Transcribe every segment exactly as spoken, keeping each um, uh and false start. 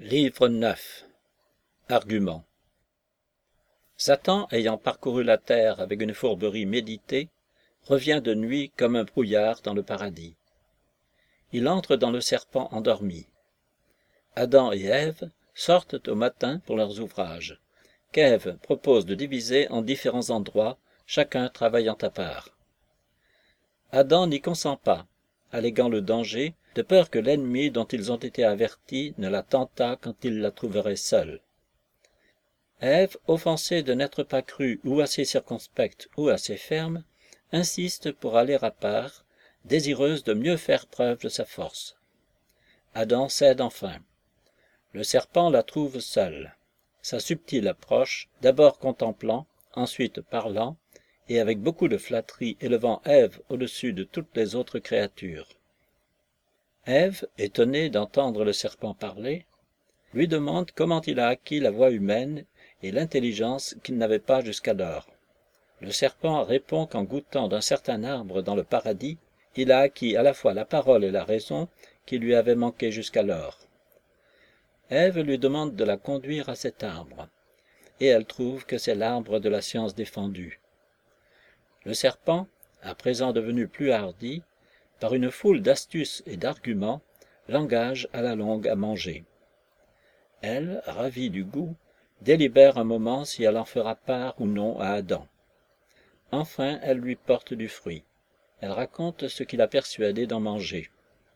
Livre neuf. Argument. Satan, ayant parcouru la terre avec une fourberie méditée, revient de nuit comme un brouillard dans le paradis. Il entre dans le serpent endormi. Adam et Ève sortent au matin pour leurs ouvrages, qu'Ève propose de diviser en différents endroits, chacun travaillant à part. Adam n'y consent pas, alléguant le danger, de peur que l'ennemi dont ils ont été avertis ne la tentât quand il la trouverait seule. Ève, offensée de n'être pas crue ou assez circonspecte ou assez ferme, insiste pour aller à part, désireuse de mieux faire preuve de sa force. Adam cède enfin. Le serpent la trouve seule. Sa subtile approche, d'abord contemplant, ensuite parlant, et avec beaucoup de flatterie élevant Ève au-dessus de toutes les autres créatures. Ève, étonnée d'entendre le serpent parler, lui demande comment il a acquis la voix humaine et l'intelligence qu'il n'avait pas jusqu'alors. Le serpent répond qu'en goûtant d'un certain arbre dans le paradis, il a acquis à la fois la parole et la raison qui lui avaient manqué jusqu'alors. Ève lui demande de la conduire à cet arbre, et elle trouve que c'est l'arbre de la science défendue. Le serpent, à présent devenu plus hardi, par une foule d'astuces et d'arguments, l'engage à la longue à manger. Elle, ravie du goût, délibère un moment si elle en fera part ou non à Adam. Enfin, elle lui porte du fruit. Elle raconte ce qui l'a persuadé d'en manger.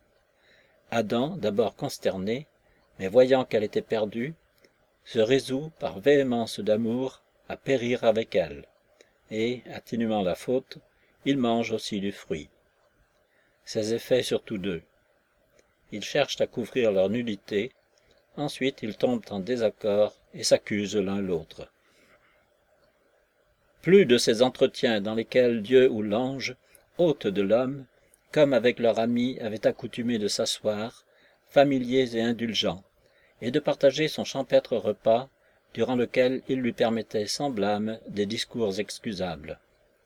Adam, d'abord consterné, mais voyant qu'elle était perdue, se résout, par véhémence d'amour, à périr avec elle, et, atténuant la faute, il mange aussi du fruit. Ses effets sur tous deux. Ils cherchent à couvrir leur nullité, ensuite ils tombent en désaccord et s'accusent l'un l'autre. Plus de ces entretiens dans lesquels Dieu ou l'ange, hôte de l'homme, comme avec leur ami, avaient accoutumé de s'asseoir, familiers et indulgents, et de partager son champêtre repas, durant lequel il lui permettait sans blâme des discours excusables.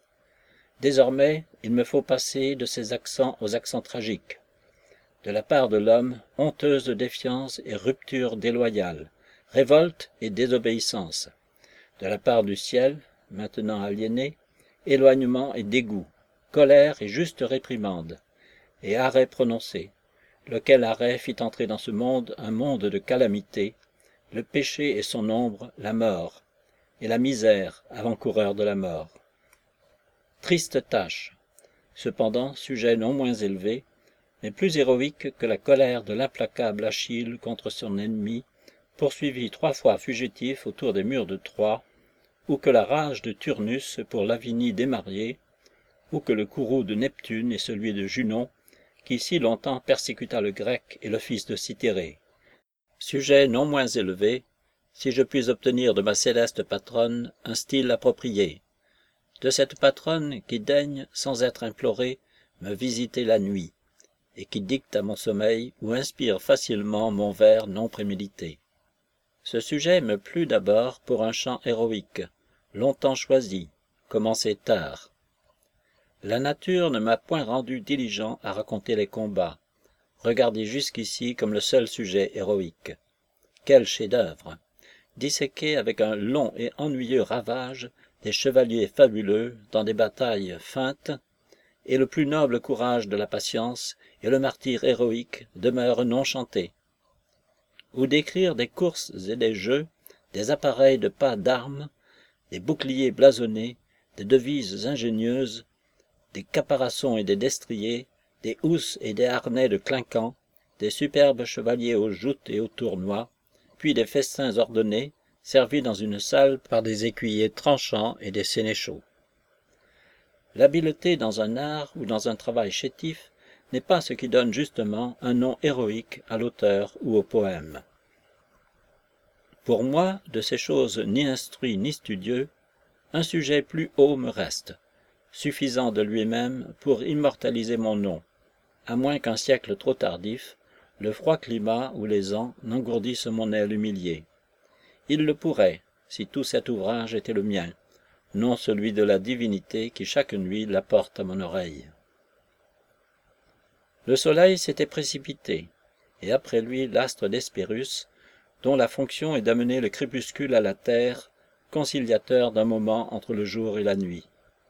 Désormais, il me faut passer de ces accents aux accents tragiques. De la part de l'homme, honteuse défiance et rupture déloyale, révolte et désobéissance. De la part du ciel, maintenant aliéné, éloignement et dégoût, colère et juste réprimande, et arrêt prononcé, lequel arrêt fit entrer dans ce monde un monde de calamités, le péché et son ombre, la mort, et la misère, avant-coureur de la mort. Triste tâche, cependant sujet non moins élevé, mais plus héroïque que la colère de l'implacable Achille contre son ennemi, poursuivi trois fois fugitif autour des murs de Troie, ou que la rage de Turnus pour Lavinie démariée, ou que le courroux de Neptune et celui de Junon, qui si longtemps persécuta le grec et le fils de Cythérée. Sujet non moins élevé, si je puis obtenir de ma céleste patronne un style approprié, de cette patronne qui daigne, sans être implorée, me visiter la nuit, et qui dicte à mon sommeil ou inspire facilement mon vers non prémédité. Ce sujet me plut d'abord pour un chant héroïque, longtemps choisi, commencé tard. La nature ne m'a point rendu diligent à raconter les combats, regardés jusqu'ici comme le seul sujet héroïque. Quel chef-d'œuvre! Disséqué avec un long et ennuyeux ravage des chevaliers fabuleux dans des batailles feintes, et le plus noble courage de la patience et le martyre héroïque demeurent non chantés. Ou décrire des courses et des jeux, des appareils de pas d'armes, des boucliers blasonnés, des devises ingénieuses, des caparaçons et des destriers, des housses et des harnais de clinquants, des superbes chevaliers aux joutes et aux tournois, puis des festins ordonnés, servis dans une salle par des écuyers tranchants et des sénéchaux. L'habileté dans un art ou dans un travail chétif n'est pas ce qui donne justement un nom héroïque à l'auteur ou au poème. Pour moi, de ces choses ni instruit ni studieux, un sujet plus haut me reste, suffisant de lui-même pour immortaliser mon nom, à moins qu'un siècle trop tardif, le froid climat ou les ans n'engourdissent mon aile humiliée. Il le pourrait, si tout cet ouvrage était le mien, non celui de la divinité qui chaque nuit l'apporte à mon oreille. Le soleil s'était précipité, et après lui l'astre d'Hespérus, dont la fonction est d'amener le crépuscule à la terre, conciliateur d'un moment entre le jour et la nuit.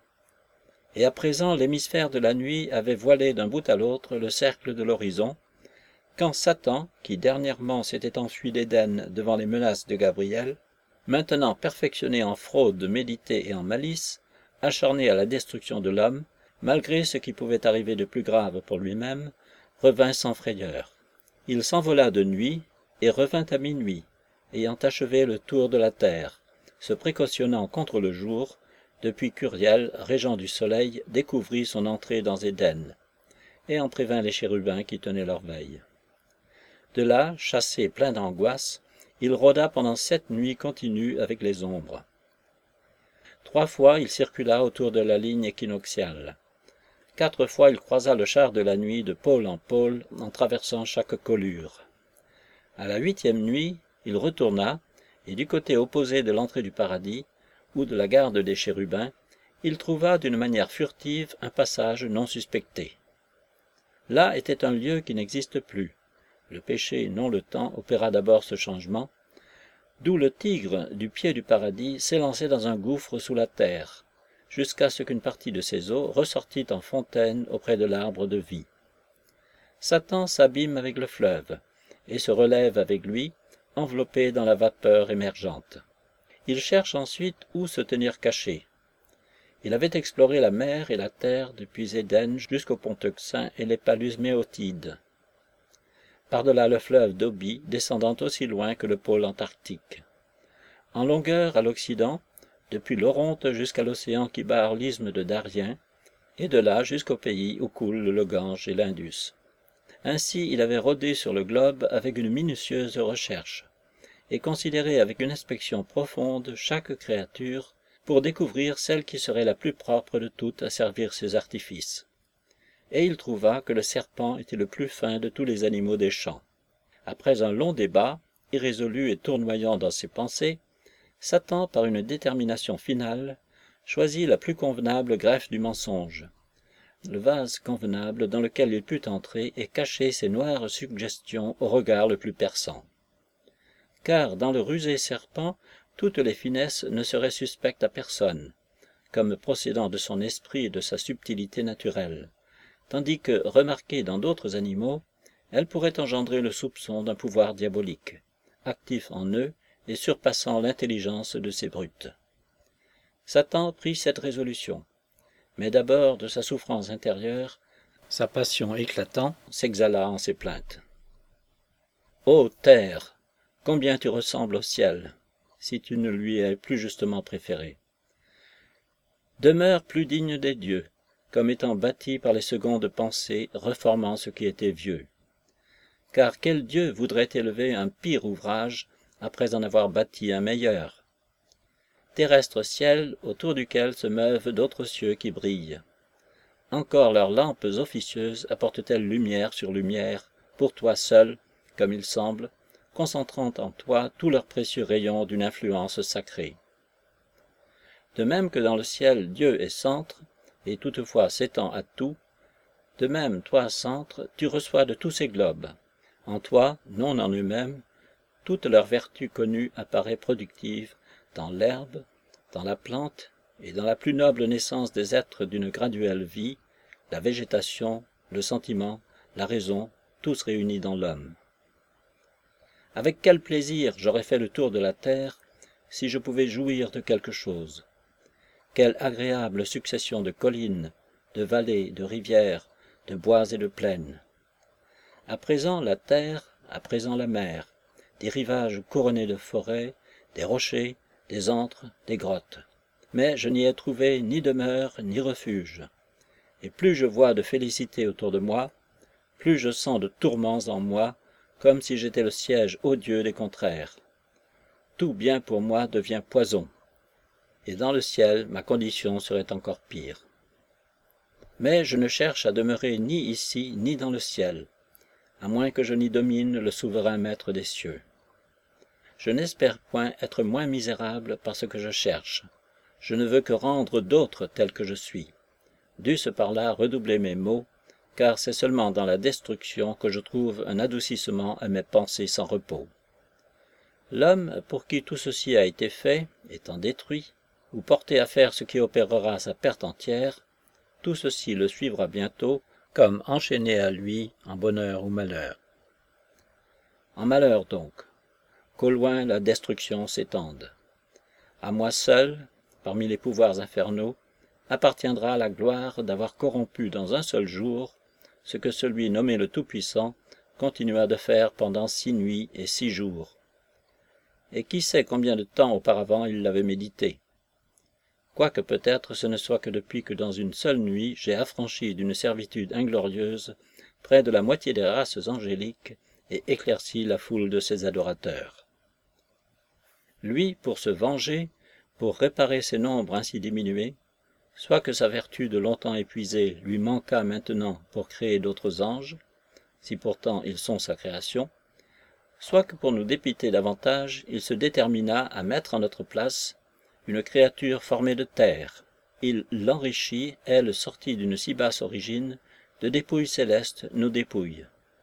Et à présent l'hémisphère de la nuit avait voilé d'un bout à l'autre le cercle de l'horizon, quand Satan, qui dernièrement s'était enfui d'Éden devant les menaces de Gabriel, maintenant perfectionné en fraude méditée et en malice, acharné à la destruction de l'homme, malgré ce qui pouvait arriver de plus grave pour lui-même, revint sans frayeur. Il s'envola de nuit et revint à minuit, ayant achevé le tour de la terre, se précautionnant contre le jour, depuis qu'Uriel, régent du soleil, découvrit son entrée dans Éden, et en prévint les chérubins qui tenaient leur veille. De là, chassé plein d'angoisse, il rôda pendant sept nuits continues avec les ombres. Trois fois il circula autour de la ligne équinoxiale. Quatre fois il croisa le char de la nuit de pôle en pôle en traversant chaque colure. À la huitième nuit, il retourna, et du côté opposé de l'entrée du paradis, ou de la garde des chérubins, il trouva d'une manière furtive un passage non suspecté. Là était un lieu qui n'existe plus. Le péché, non le temps, opéra d'abord ce changement, d'où le tigre du pied du paradis s'élançait dans un gouffre sous la terre, jusqu'à ce qu'une partie de ses eaux ressortît en fontaine auprès de l'arbre de vie. Satan s'abîme avec le fleuve, et se relève avec lui, enveloppé dans la vapeur émergente. Il cherche ensuite où se tenir caché. Il avait exploré la mer et la terre depuis Éden jusqu'au pont Euxin et les palus méotides. Par-delà le fleuve d'Oby, descendant aussi loin que le pôle antarctique. En longueur à l'Occident, depuis l'Oronte jusqu'à l'océan qui barre l'isthme de Darien, et de là jusqu'au pays où coulent le Gange et l'Indus. Ainsi il avait rôdé sur le globe avec une minutieuse recherche, et considéré avec une inspection profonde chaque créature, pour découvrir celle qui serait la plus propre de toutes à servir ses artifices. Et il trouva que le serpent était le plus fin de tous les animaux des champs. Après un long débat, irrésolu et tournoyant dans ses pensées, Satan, par une détermination finale, choisit la plus convenable greffe du mensonge, le vase convenable dans lequel il put entrer et cacher ses noires suggestions au regard le plus perçant. Car dans le rusé serpent, toutes les finesses ne seraient suspectes à personne, comme procédant de son esprit et de sa subtilité naturelle, tandis que, remarquées dans d'autres animaux, elles pourraient engendrer le soupçon d'un pouvoir diabolique, actif en eux et surpassant l'intelligence de ces brutes. Satan prit cette résolution, mais d'abord de sa souffrance intérieure, sa passion éclatant s'exhala en ces plaintes. « Ô terre, combien tu ressembles au ciel, si tu ne lui es plus justement préféré. Demeure plus digne des dieux, comme étant bâti par les secondes pensées reformant ce qui était vieux. Car quel dieu voudrait élever un pire ouvrage après en avoir bâti un meilleur? Terrestre ciel autour duquel se meuvent d'autres cieux qui brillent. Encore leurs lampes officieuses apportent-elles lumière sur lumière, pour toi seul, comme il semble, concentrant en toi tous leurs précieux rayons d'une influence sacrée. De même que dans le ciel Dieu est centre, et toutefois s'étend à tout, de même, toi, centre, tu reçois de tous ces globes. En toi, non en eux-mêmes, toute leur vertu connue apparaît productive dans l'herbe, dans la plante et dans la plus noble naissance des êtres d'une graduelle vie, la végétation, le sentiment, la raison, tous réunis dans l'homme. Avec quel plaisir j'aurais fait le tour de la terre si je pouvais jouir de quelque chose. Quelle agréable succession de collines, de vallées, de rivières, de bois et de plaines. À présent la terre, à présent la mer, des rivages couronnés de forêts, des rochers, des antres, des grottes. Mais je n'y ai trouvé ni demeure ni refuge. Et plus je vois de félicité autour de moi, plus je sens de tourments en moi, comme si j'étais le siège odieux des contraires. Tout bien pour moi devient poison, et dans le ciel ma condition serait encore pire. Mais je ne cherche à demeurer ni ici ni dans le ciel, à moins que je n'y domine le souverain maître des cieux. Je n'espère point être moins misérable par ce que je cherche. Je ne veux que rendre d'autres tel que je suis. Dût-ce par là redoubler mes maux, car c'est seulement dans la destruction que je trouve un adoucissement à mes pensées sans repos. L'homme pour qui tout ceci a été fait, étant détruit, ou porté à faire ce qui opérera sa perte entière, tout ceci le suivra bientôt, comme enchaîné à lui en bonheur ou malheur. En malheur donc, qu'au loin la destruction s'étende. À moi seul, parmi les pouvoirs infernaux, appartiendra la gloire d'avoir corrompu dans un seul jour ce que celui nommé le Tout-Puissant continua de faire pendant six nuits et six jours. Et qui sait combien de temps auparavant il l'avait médité? Quoique peut-être ce ne soit que depuis que dans une seule nuit j'ai affranchi d'une servitude inglorieuse près de la moitié des races angéliques et éclairci la foule de ses adorateurs. Lui, pour se venger, pour réparer ses nombres ainsi diminués, soit que sa vertu de longtemps épuisée lui manquât maintenant pour créer d'autres anges, si pourtant ils sont sa création, soit que pour nous dépiter davantage, il se détermina à mettre en notre place une créature formée de terre. Il l'enrichit, elle sortie d'une si basse origine, de dépouilles célestes nos dépouilles.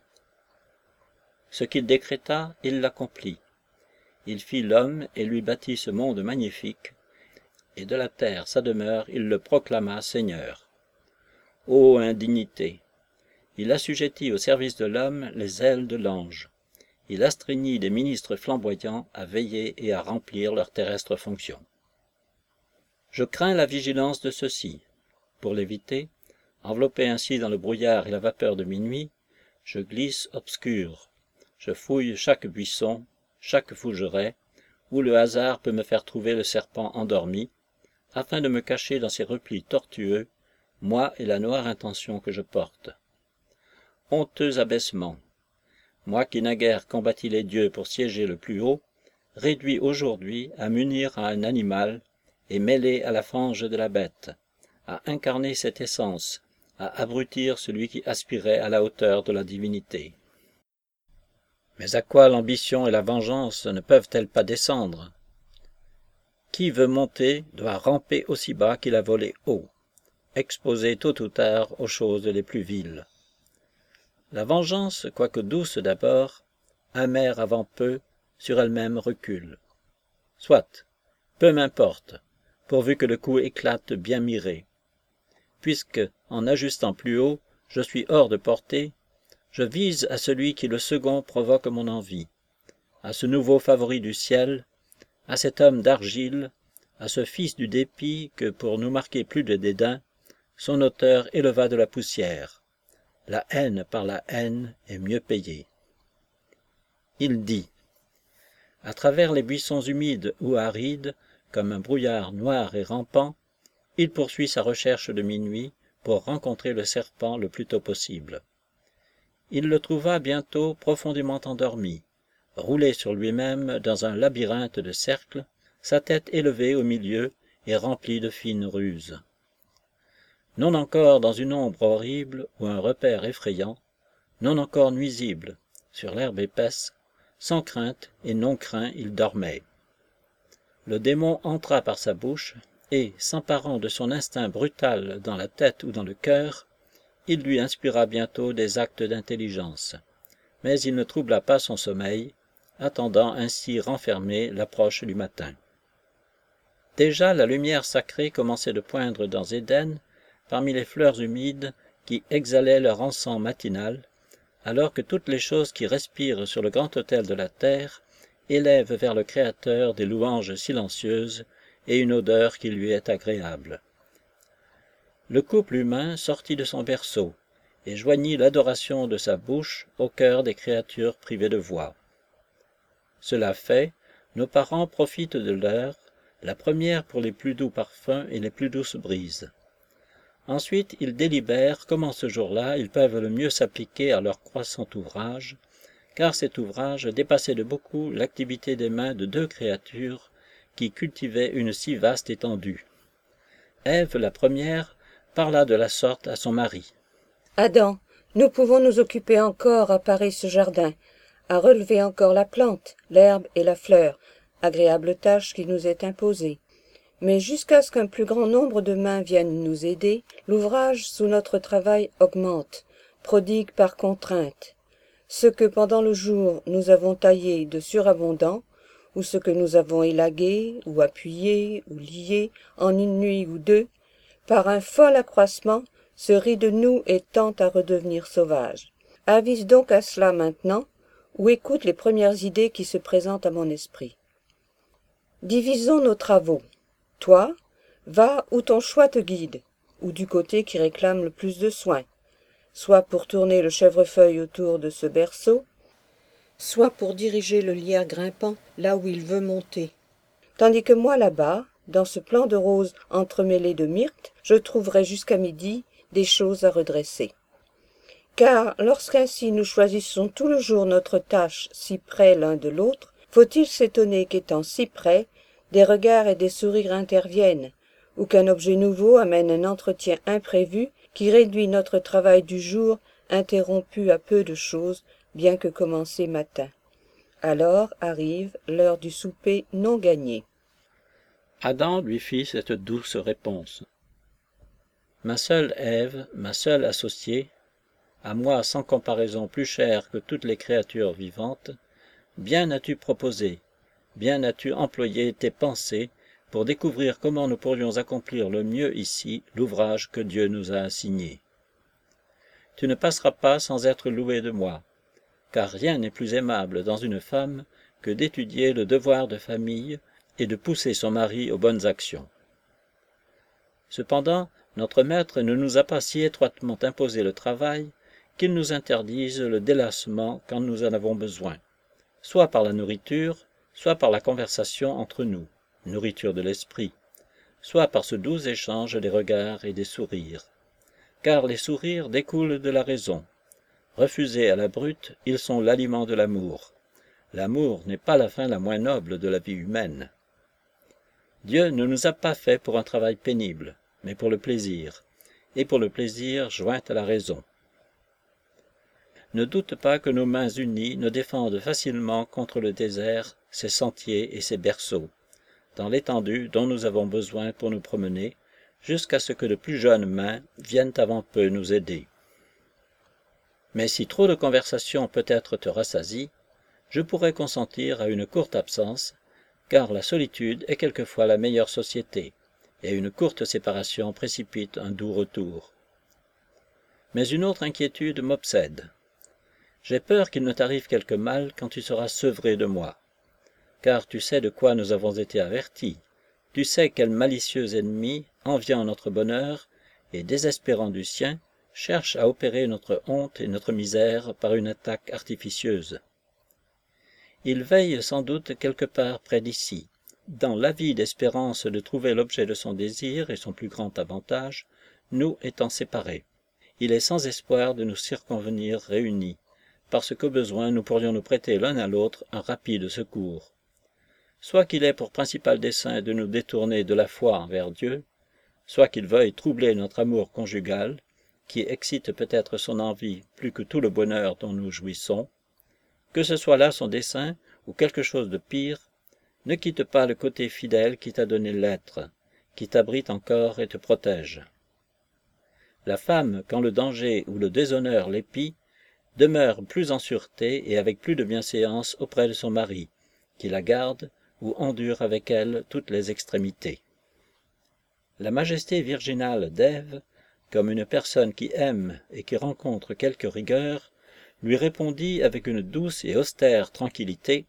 Ce qu'il décréta, il l'accomplit. Il fit l'homme et lui bâtit ce monde magnifique, et de la terre sa demeure, il le proclama Seigneur. Ô indignité! Il assujettit au service de l'homme les ailes de l'ange. Il astreignit des ministres flamboyants à veiller et à remplir leurs terrestres fonctions. Je crains la vigilance de ceux-ci. Pour l'éviter, enveloppé ainsi dans le brouillard et la vapeur de minuit, je glisse obscur, je fouille chaque buisson, chaque fougeret, où le hasard peut me faire trouver le serpent endormi, afin de me cacher dans ses replis tortueux, moi et la noire intention que je porte. Honteux abaissement! Moi qui naguère combattis les dieux pour siéger le plus haut, réduit aujourd'hui à m'unir à un animal et mêlé à la fange de la bête, à incarner cette essence, à abrutir celui qui aspirait à la hauteur de la divinité. Mais à quoi l'ambition et la vengeance ne peuvent-elles pas descendre? Qui veut monter doit ramper aussi bas qu'il a volé haut, exposé tôt ou tard aux choses les plus viles. La vengeance, quoique douce d'abord, amère avant peu, sur elle-même recule. Soit, peu m'importe, pourvu que le coup éclate bien miré. Puisque, en ajustant plus haut, je suis hors de portée, je vise à celui qui le second provoque mon envie, à ce nouveau favori du ciel, à cet homme d'argile, à ce fils du dépit que, pour nous marquer plus de dédain, son auteur éleva de la poussière. La haine par la haine est mieux payée. Il dit, à travers les buissons humides ou arides, comme un brouillard noir et rampant, il poursuit sa recherche de minuit pour rencontrer le serpent le plus tôt possible. Il le trouva bientôt profondément endormi, roulé sur lui-même dans un labyrinthe de cercles, sa tête élevée au milieu et remplie de fines ruses. Non encore dans une ombre horrible ou un repère effrayant, non encore nuisible, sur l'herbe épaisse, sans crainte et non craint il dormait. Le démon entra par sa bouche, et, s'emparant de son instinct brutal dans la tête ou dans le cœur, il lui inspira bientôt des actes d'intelligence, mais il ne troubla pas son sommeil, attendant ainsi renfermé l'approche du matin. Déjà la lumière sacrée commençait de poindre dans Éden, parmi les fleurs humides qui exhalaient leur encens matinal, alors que toutes les choses qui respirent sur le grand autel de la terre élèvent vers le Créateur des louanges silencieuses et une odeur qui lui est agréable. Le couple humain sortit de son berceau et joignit l'adoration de sa bouche au cœur des créatures privées de voix. Cela fait, nos parents profitent de l'heure, la première pour les plus doux parfums et les plus douces brises. Ensuite, ils délibèrent comment ce jour-là ils peuvent le mieux s'appliquer à leur croissant ouvrage, car cet ouvrage dépassait de beaucoup l'activité des mains de deux créatures qui cultivaient une si vaste étendue. Ève, la première, parla de la sorte à son mari. « Adam, nous pouvons nous occuper encore à parer ce jardin, à relever encore la plante, l'herbe et la fleur, agréable tâche qui nous est imposée. Mais jusqu'à ce qu'un plus grand nombre de mains viennent nous aider, l'ouvrage sous notre travail augmente, prodigue par contrainte. Ce que pendant le jour nous avons taillé de surabondant, ou ce que nous avons élagué, ou appuyé, ou lié, en une nuit ou deux, par un fol accroissement, se rit de nous et tend à redevenir sauvage. Avise donc à cela maintenant, ou écoute les premières idées qui se présentent à mon esprit. Divisons nos travaux. Toi, va où ton choix te guide, ou du côté qui réclame le plus de soin, soit pour tourner le chèvrefeuille autour de ce berceau, soit pour diriger le lierre grimpant là où il veut monter. Tandis que moi là-bas, dans ce plan de roses entremêlé de myrtes, je trouverai jusqu'à midi des choses à redresser. Car lorsqu'ainsi nous choisissons tout le jour notre tâche si près l'un de l'autre, faut-il s'étonner qu'étant si près, des regards et des sourires interviennent, ou qu'un objet nouveau amène un entretien imprévu qui réduit notre travail du jour interrompu à peu de choses, bien que commencé matin. Alors arrive l'heure du souper non gagné. Adam lui fit cette douce réponse. Ma seule Ève, ma seule associée, à moi sans comparaison plus chère que toutes les créatures vivantes, bien as-tu proposé, bien as-tu employé tes pensées pour découvrir comment nous pourrions accomplir le mieux ici l'ouvrage que Dieu nous a assigné. Tu ne passeras pas sans être loué de moi, car rien n'est plus aimable dans une femme que d'étudier le devoir de famille et de pousser son mari aux bonnes actions. Cependant, notre maître ne nous a pas si étroitement imposé le travail qu'il nous interdise le délassement quand nous en avons besoin, soit par la nourriture, soit par la conversation entre nous, nourriture de l'esprit, soit par ce doux échange des regards et des sourires. Car les sourires découlent de la raison. Refusés à la brute, ils sont l'aliment de l'amour. L'amour n'est pas la fin la moins noble de la vie humaine. Dieu ne nous a pas fait pour un travail pénible, mais pour le plaisir, et pour le plaisir joint à la raison. Ne doute pas que nos mains unies nous défendent facilement contre le désert, ses sentiers et ses berceaux, dans l'étendue dont nous avons besoin pour nous promener, jusqu'à ce que de plus jeunes mains viennent avant peu nous aider. Mais si trop de conversation peut-être te rassasie, je pourrais consentir à une courte absence, car la solitude est quelquefois la meilleure société, et une courte séparation précipite un doux retour. Mais une autre inquiétude m'obsède. J'ai peur qu'il ne t'arrive quelque mal quand tu seras sevré de moi, car tu sais de quoi nous avons été avertis, tu sais quel malicieux ennemi, enviant notre bonheur et désespérant du sien, cherche à opérer notre honte et notre misère par une attaque artificieuse. Il veille sans doute quelque part près d'ici, dans l'avide espérance de trouver l'objet de son désir et son plus grand avantage, nous étant séparés. Il est sans espoir de nous circonvenir réunis, parce qu'au besoin nous pourrions nous prêter l'un à l'autre un rapide secours. Soit qu'il ait pour principal dessein de nous détourner de la foi envers Dieu, soit qu'il veuille troubler notre amour conjugal, qui excite peut-être son envie plus que tout le bonheur dont nous jouissons, que ce soit là son dessein ou quelque chose de pire, ne quitte pas le côté fidèle qui t'a donné l'être, qui t'abrite encore et te protège. La femme, quand le danger ou le déshonneur l'épie, demeure plus en sûreté et avec plus de bienséance auprès de son mari, qui la garde ou endure avec elle toutes les extrémités. La majesté virginale d'Ève, comme une personne qui aime et qui rencontre quelque rigueur, lui répondit avec une douce et austère tranquillité.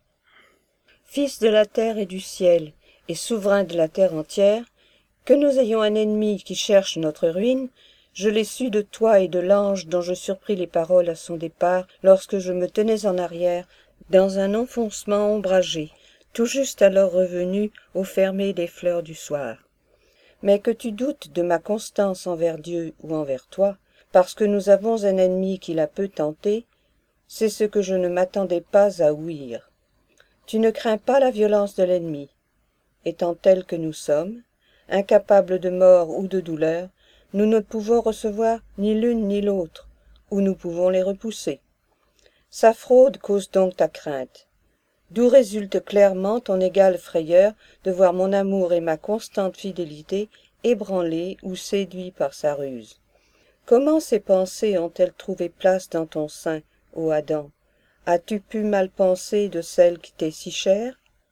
« Fils de la terre et du ciel, et souverain de la terre entière, que nous ayons un ennemi qui cherche notre ruine, je l'ai su de toi et de l'ange dont je surpris les paroles à son départ lorsque je me tenais en arrière dans un enfoncement ombragé, tout juste alors revenu au fermé des fleurs du soir. Mais que tu doutes de ma constance envers Dieu ou envers toi, parce que nous avons un ennemi qui la peut tenter, c'est ce que je ne m'attendais pas à ouïr. Tu ne crains pas la violence de l'ennemi. Étant tels que nous sommes, incapables de mort ou de douleur, nous ne pouvons recevoir ni l'une ni l'autre, ou nous pouvons les repousser. Sa fraude cause donc ta crainte, d'où résulte clairement ton égale frayeur de voir mon amour et ma constante fidélité ébranlés ou séduits par sa ruse. Comment ces pensées ont-elles trouvé place dans ton sein, ô Adam? As-tu pu mal penser de celle qui t'est si chère?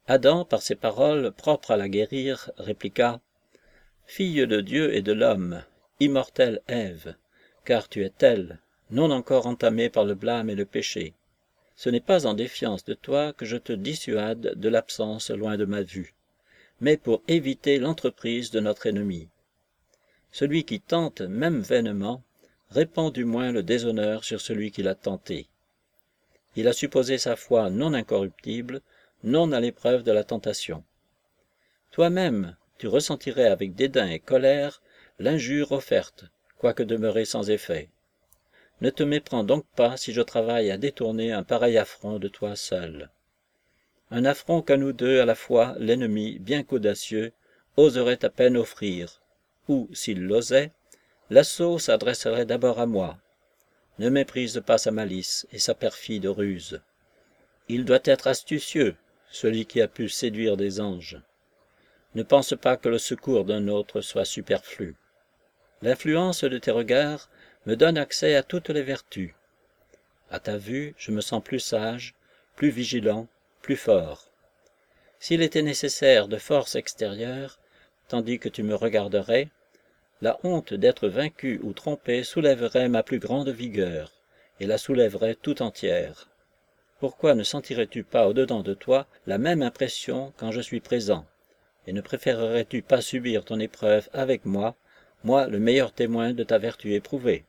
Adam, par ces paroles propres à la guérir, répliqua « Fille de Dieu et de l'homme, immortelle Ève, car tu es telle, non encore entamée par le blâme et le péché. Ce n'est pas en défiance de toi que je te dissuade de l'absence loin de ma vue, mais pour éviter l'entreprise de notre ennemi. Celui qui tente, même vainement, répand du moins le déshonneur sur celui qui l'a tenté. Il a supposé sa foi non incorruptible, non à l'épreuve de la tentation. Toi-même, tu ressentirais avec dédain et colère l'injure offerte, quoique demeurée sans effet. Ne te méprends donc pas si je travaille à détourner un pareil affront de toi seul. Un affront qu'à nous deux à la fois l'ennemi, bien qu'audacieux, oserait à peine offrir, ou, s'il l'osait, l'assaut s'adresserait d'abord à moi. Ne méprise pas sa malice et sa perfide ruse. Il doit être astucieux, celui qui a pu séduire des anges. Ne pense pas que le secours d'un autre soit superflu. L'influence de tes regards me donne accès à toutes les vertus. À ta vue, je me sens plus sage, plus vigilant, plus fort. S'il était nécessaire de force extérieure, tandis que tu me regarderais, la honte d'être vaincu ou trompé soulèverait ma plus grande vigueur, et la soulèverait tout entière. Pourquoi ne sentirais-tu pas au-dedans de toi la même impression quand je suis présent, et ne préférerais-tu pas subir ton épreuve avec moi, moi le meilleur témoin de ta vertu éprouvée?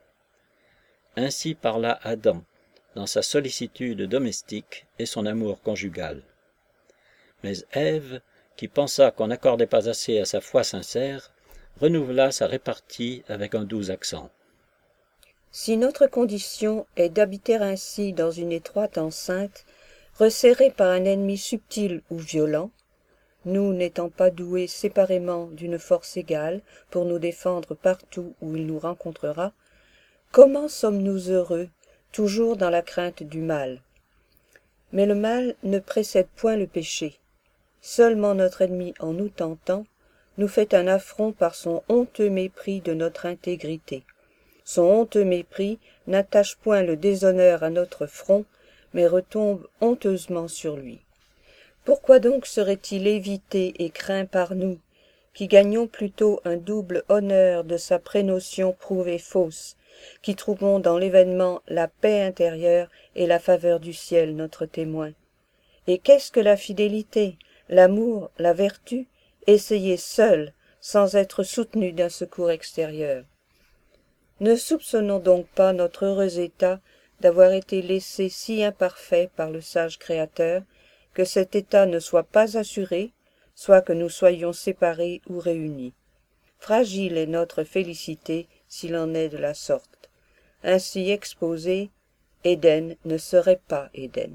Ainsi parla Adam, dans sa sollicitude domestique et son amour conjugal. Mais Ève, qui pensa qu'on n'accordait pas assez à sa foi sincère, renouvela sa répartie avec un doux accent. Si notre condition est d'habiter ainsi dans une étroite enceinte, resserrée par un ennemi subtil ou violent, nous n'étant pas doués séparément d'une force égale pour nous défendre partout où il nous rencontrera, comment sommes-nous heureux, toujours dans la crainte du mal? Mais le mal ne précède point le péché. Seulement notre ennemi, en nous tentant, nous fait un affront par son honteux mépris de notre intégrité. Son honteux mépris n'attache point le déshonneur à notre front, mais retombe honteusement sur lui. Pourquoi donc serait-il évité et craint par nous, qui gagnons plutôt un double honneur de sa prénotion prouvée fausse, qui trouvons dans l'événement la paix intérieure et la faveur du ciel notre témoin? Et qu'est-ce que la fidélité, l'amour, la vertu, essayés seuls, sans être soutenus d'un secours extérieur? Ne soupçonnons donc pas notre heureux état d'avoir été laissé si imparfait par le sage Créateur, que cet état ne soit pas assuré, soit que nous soyons séparés ou réunis. Fragile est notre félicité s'il en est de la sorte. Ainsi exposé, Éden ne serait pas Éden.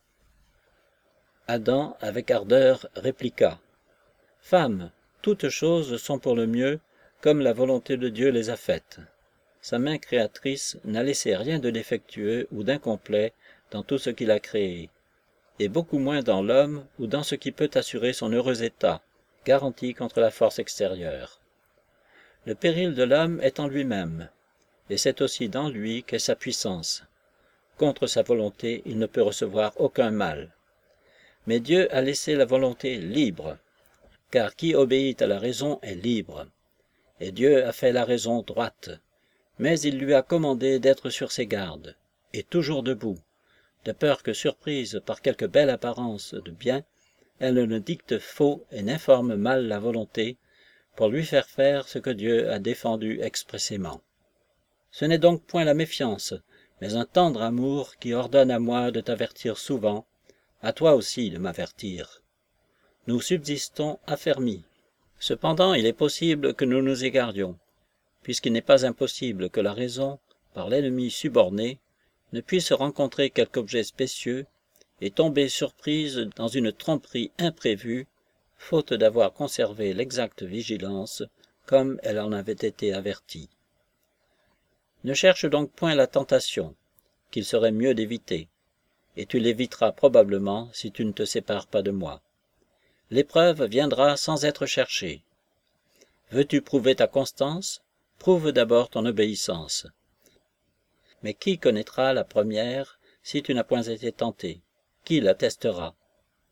Adam, avec ardeur, répliqua. « Femme, toutes choses sont pour le mieux, comme la volonté de Dieu les a faites. Sa main créatrice n'a laissé rien de défectueux ou d'incomplet dans tout ce qu'il a créé, et beaucoup moins dans l'homme ou dans ce qui peut assurer son heureux état, garanti contre la force extérieure. Le péril de l'homme est en lui-même, et c'est aussi dans lui qu'est sa puissance. Contre sa volonté, il ne peut recevoir aucun mal. Mais Dieu a laissé la volonté libre, car qui obéit à la raison est libre. Et Dieu a fait la raison droite, mais il lui a commandé d'être sur ses gardes, et toujours debout, de peur que, surprise par quelque belle apparence de bien, elle ne dicte faux et n'informe mal la volonté, pour lui faire faire ce que Dieu a défendu expressément. Ce n'est donc point la méfiance, mais un tendre amour qui ordonne à moi de t'avertir souvent, à toi aussi de m'avertir. Nous subsistons affermis. Cependant, il est possible que nous nous égardions, puisqu'il n'est pas impossible que la raison, par l'ennemi suborné, ne puisse rencontrer quelque objet spécieux et tomber surprise dans une tromperie imprévue, faute d'avoir conservé l'exacte vigilance comme elle en avait été avertie. Ne cherche donc point la tentation, qu'il serait mieux d'éviter, et tu l'éviteras probablement si tu ne te sépares pas de moi. L'épreuve viendra sans être cherchée. Veux-tu prouver ta constance? Prouve d'abord ton obéissance. Mais qui connaîtra la première si tu n'as point été tenté? Qui l'attestera?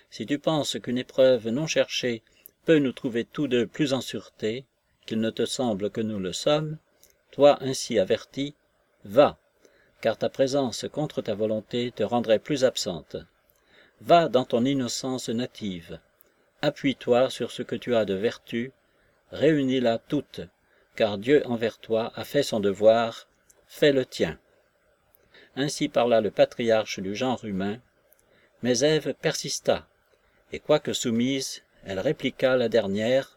si tu penses qu'une épreuve non cherchée peut nous trouver tous deux plus en sûreté, qu'il ne te semble que nous le sommes, toi ainsi averti, va, car ta présence contre ta volonté te rendrait plus absente. Va dans ton innocence native, appuie-toi sur ce que tu as de vertu, réunis-la toute, car Dieu envers toi a fait son devoir, fais le tien. Ainsi parla le patriarche du genre humain, mais Ève persista, et quoique soumise, elle répliqua la dernière.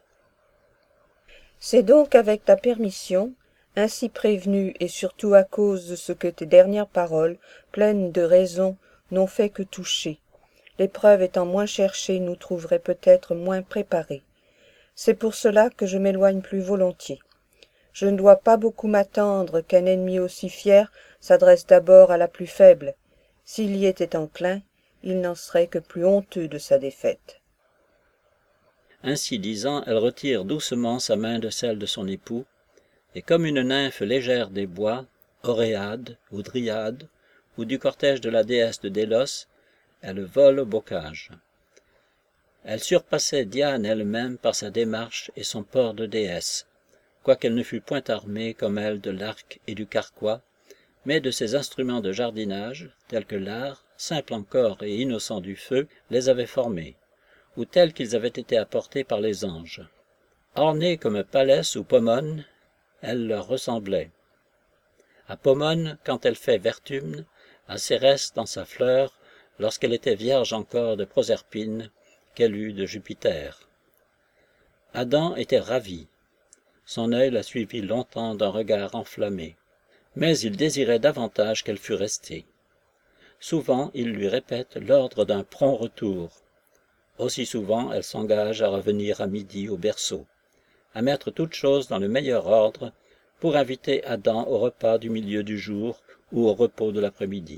C'est donc avec ta permission, ainsi prévenue et surtout à cause de ce que tes dernières paroles, pleines de raison, n'ont fait que toucher. L'épreuve étant moins cherchée nous trouverait peut-être moins préparés. C'est pour cela que je m'éloigne plus volontiers. Je ne dois pas beaucoup m'attendre qu'un ennemi aussi fier s'adresse d'abord à la plus faible. S'il y était enclin, il n'en serait que plus honteux de sa défaite. Ainsi disant, elle retire doucement sa main de celle de son époux, et comme une nymphe légère des bois, Oréade ou Dryade, ou du cortège de la déesse de Délos, elle vole au bocage. Elle surpassait Diane elle-même par sa démarche et son port de déesse, quoiqu'elle ne fût point armée comme elle de l'arc et du carquois, mais de ces instruments de jardinage, tels que l'art, simple encore et innocent du feu, les avait formés, ou tels qu'ils avaient été apportés par les anges. Ornée comme Palès ou Pomone, elle leur ressemblait. À Pomone, quand elle fait Vertumne, à Cérès dans sa fleur, lorsqu'elle était vierge encore de Proserpine, qu'elle eut de Jupiter. Adam était ravi. Son œil la suivit longtemps d'un regard enflammé. Mais il désirait davantage qu'elle fût restée. Souvent, il lui répète l'ordre d'un prompt retour. Aussi souvent, elle s'engage à revenir à midi au berceau, à mettre toutes choses dans le meilleur ordre pour inviter Adam au repas du milieu du jour ou au repos de l'après-midi.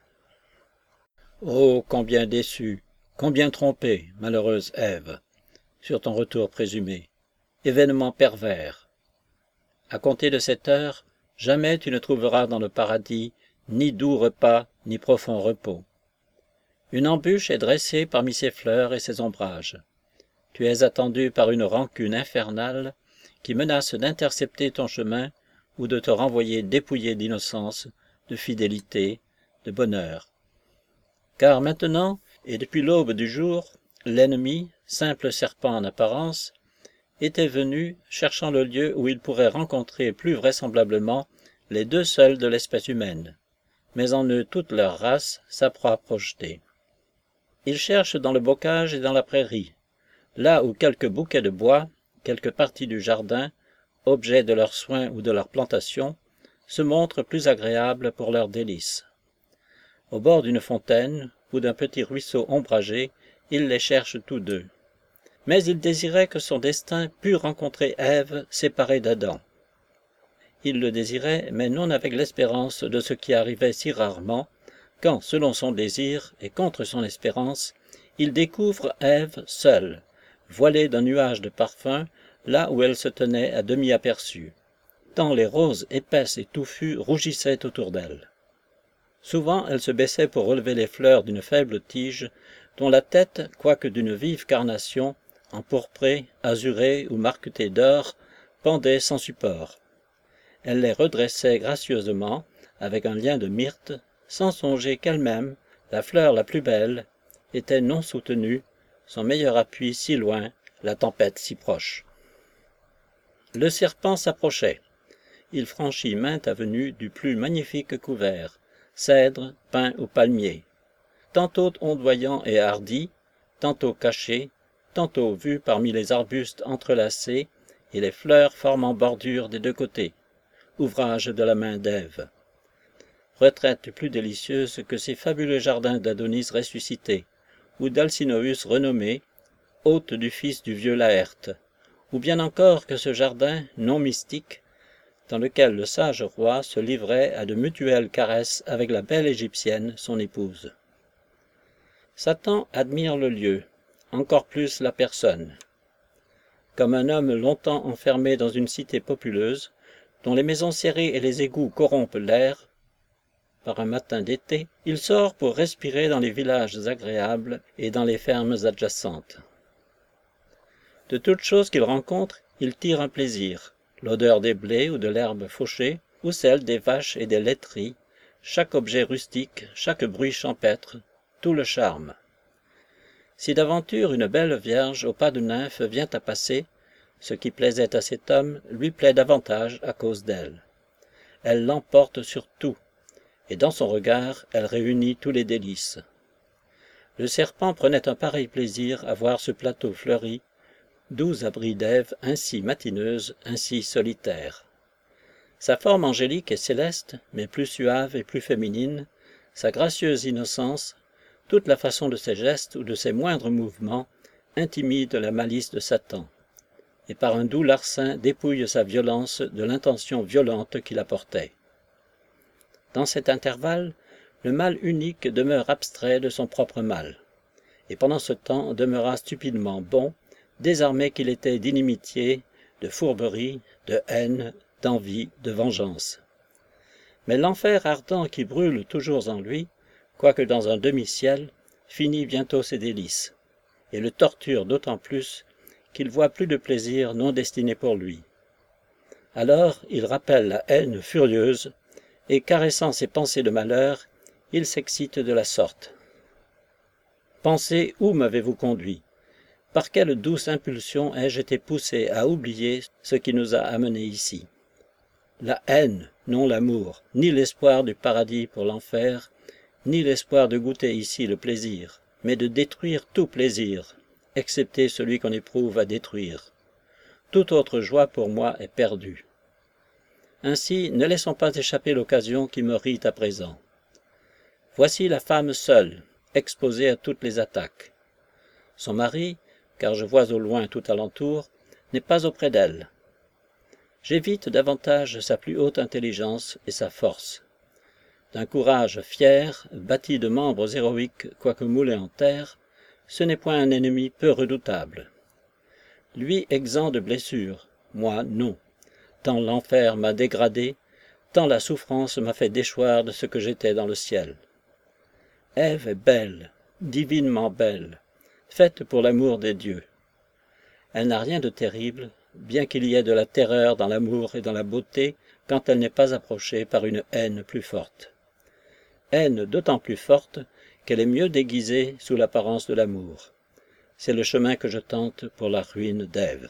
Oh, combien déçue, combien trompée, malheureuse Ève, sur ton retour présumé, événement pervers. À compter de cette heure, jamais tu ne trouveras dans le paradis ni doux repas, ni profond repos. Une embûche est dressée parmi ses fleurs et ses ombrages. Tu es attendu par une rancune infernale qui menace d'intercepter ton chemin ou de te renvoyer dépouillé d'innocence, de fidélité, de bonheur. Car maintenant, et depuis l'aube du jour, l'ennemi, simple serpent en apparence, était venu, cherchant le lieu où il pourrait rencontrer plus vraisemblablement les deux seuls de l'espèce humaine, mais en eux toute leur race, sa proie projetée. Ils cherchent dans le bocage et dans la prairie, là où quelques bouquets de bois, quelques parties du jardin, objets de leurs soins ou de leur plantation, se montrent plus agréables pour leurs délices. Au bord d'une fontaine ou d'un petit ruisseau ombragé, ils les cherchent tous deux. Mais il désirait que son destin pût rencontrer Ève séparée d'Adam. Il le désirait, mais non avec l'espérance de ce qui arrivait si rarement, quand, selon son désir et contre son espérance, il découvre Ève seule, voilée d'un nuage de parfums, là où elle se tenait à demi aperçue, tant les roses épaisses et touffues rougissaient autour d'elle. Souvent elle se baissait pour relever les fleurs d'une faible tige, dont la tête, quoique d'une vive carnation, empourprée, azurée ou marquetée d'or, pendait sans support. Elle les redressait gracieusement, avec un lien de myrte, sans songer qu'elle-même, la fleur la plus belle, était non soutenue, son meilleur appui si loin, la tempête si proche. Le serpent s'approchait. Il franchit mainte avenue du plus magnifique couvert, cèdre, pin ou palmier, tantôt ondoyant et hardi, tantôt caché, tantôt vu parmi les arbustes entrelacés et les fleurs formant bordure des deux côtés, ouvrage de la main d'Ève. Retraite plus délicieuse que ces fabuleux jardins d'Adonis ressuscité, ou d'Alcinoüs renommé, hôte du fils du vieux Laërte, ou bien encore que ce jardin non mystique, dans lequel le sage roi se livrait à de mutuelles caresses avec la belle égyptienne, son épouse. Satan admire le lieu, encore plus la personne. Comme un homme longtemps enfermé dans une cité populeuse, dont les maisons serrées et les égouts corrompent l'air, par un matin d'été, il sort pour respirer dans les villages agréables et dans les fermes adjacentes. De toutes choses qu'il rencontre, il tire un plaisir, l'odeur des blés ou de l'herbe fauchée, ou celle des vaches et des laiteries, chaque objet rustique, chaque bruit champêtre, tout le charme. Si d'aventure une belle vierge au pas de nymphe vient à passer, ce qui plaisait à cet homme lui plaît davantage à cause d'elle. Elle l'emporte sur tout, et dans son regard elle réunit tous les délices. Le serpent prenait un pareil plaisir à voir ce plateau fleuri, doux abri d'Ève ainsi matineuse, ainsi solitaire. Sa forme angélique et céleste, mais plus suave et plus féminine, sa gracieuse innocence, toute la façon de ses gestes ou de ses moindres mouvements, intimide la malice de Satan, et par un doux larcin dépouille sa violence de l'intention violente qui la portait. Dans cet intervalle, le mal unique demeure abstrait de son propre mal, et pendant ce temps demeura stupidement bon, désarmé qu'il était d'inimitié, de fourberie, de haine, d'envie, de vengeance. Mais l'enfer ardent qui brûle toujours en lui, quoique dans un demi-ciel, finit bientôt ses délices, et le torture d'autant plus qu'il voit plus de plaisir non destiné pour lui. Alors il rappelle la haine furieuse, et caressant ses pensées de malheur, il s'excite de la sorte. Pensez où m'avez-vous conduit? Par quelle douce impulsion ai-je été poussé à oublier ce qui nous a amenés ici? La haine, non l'amour, ni l'espoir du paradis pour l'enfer, ni l'espoir de goûter ici le plaisir, mais de détruire tout plaisir, excepté celui qu'on éprouve à détruire. Toute autre joie pour moi est perdue. Ainsi, ne laissons pas échapper l'occasion qui me rit à présent. Voici la femme seule, exposée à toutes les attaques. Son mari, car je vois au loin tout alentour, n'est pas auprès d'elle. J'évite davantage sa plus haute intelligence et sa force. D'un courage fier, bâti de membres héroïques quoique moulés en terre, ce n'est point un ennemi peu redoutable. Lui exempt de blessures, moi non, tant l'enfer m'a dégradé, tant la souffrance m'a fait déchoir de ce que j'étais dans le ciel. Ève est belle, divinement belle, faite pour l'amour des dieux. Elle n'a rien de terrible, bien qu'il y ait de la terreur dans l'amour et dans la beauté quand elle n'est pas approchée par une haine plus forte. Haine d'autant plus forte qu'elle est mieux déguisée sous l'apparence de l'amour. C'est le chemin que je tente pour la ruine d'Ève.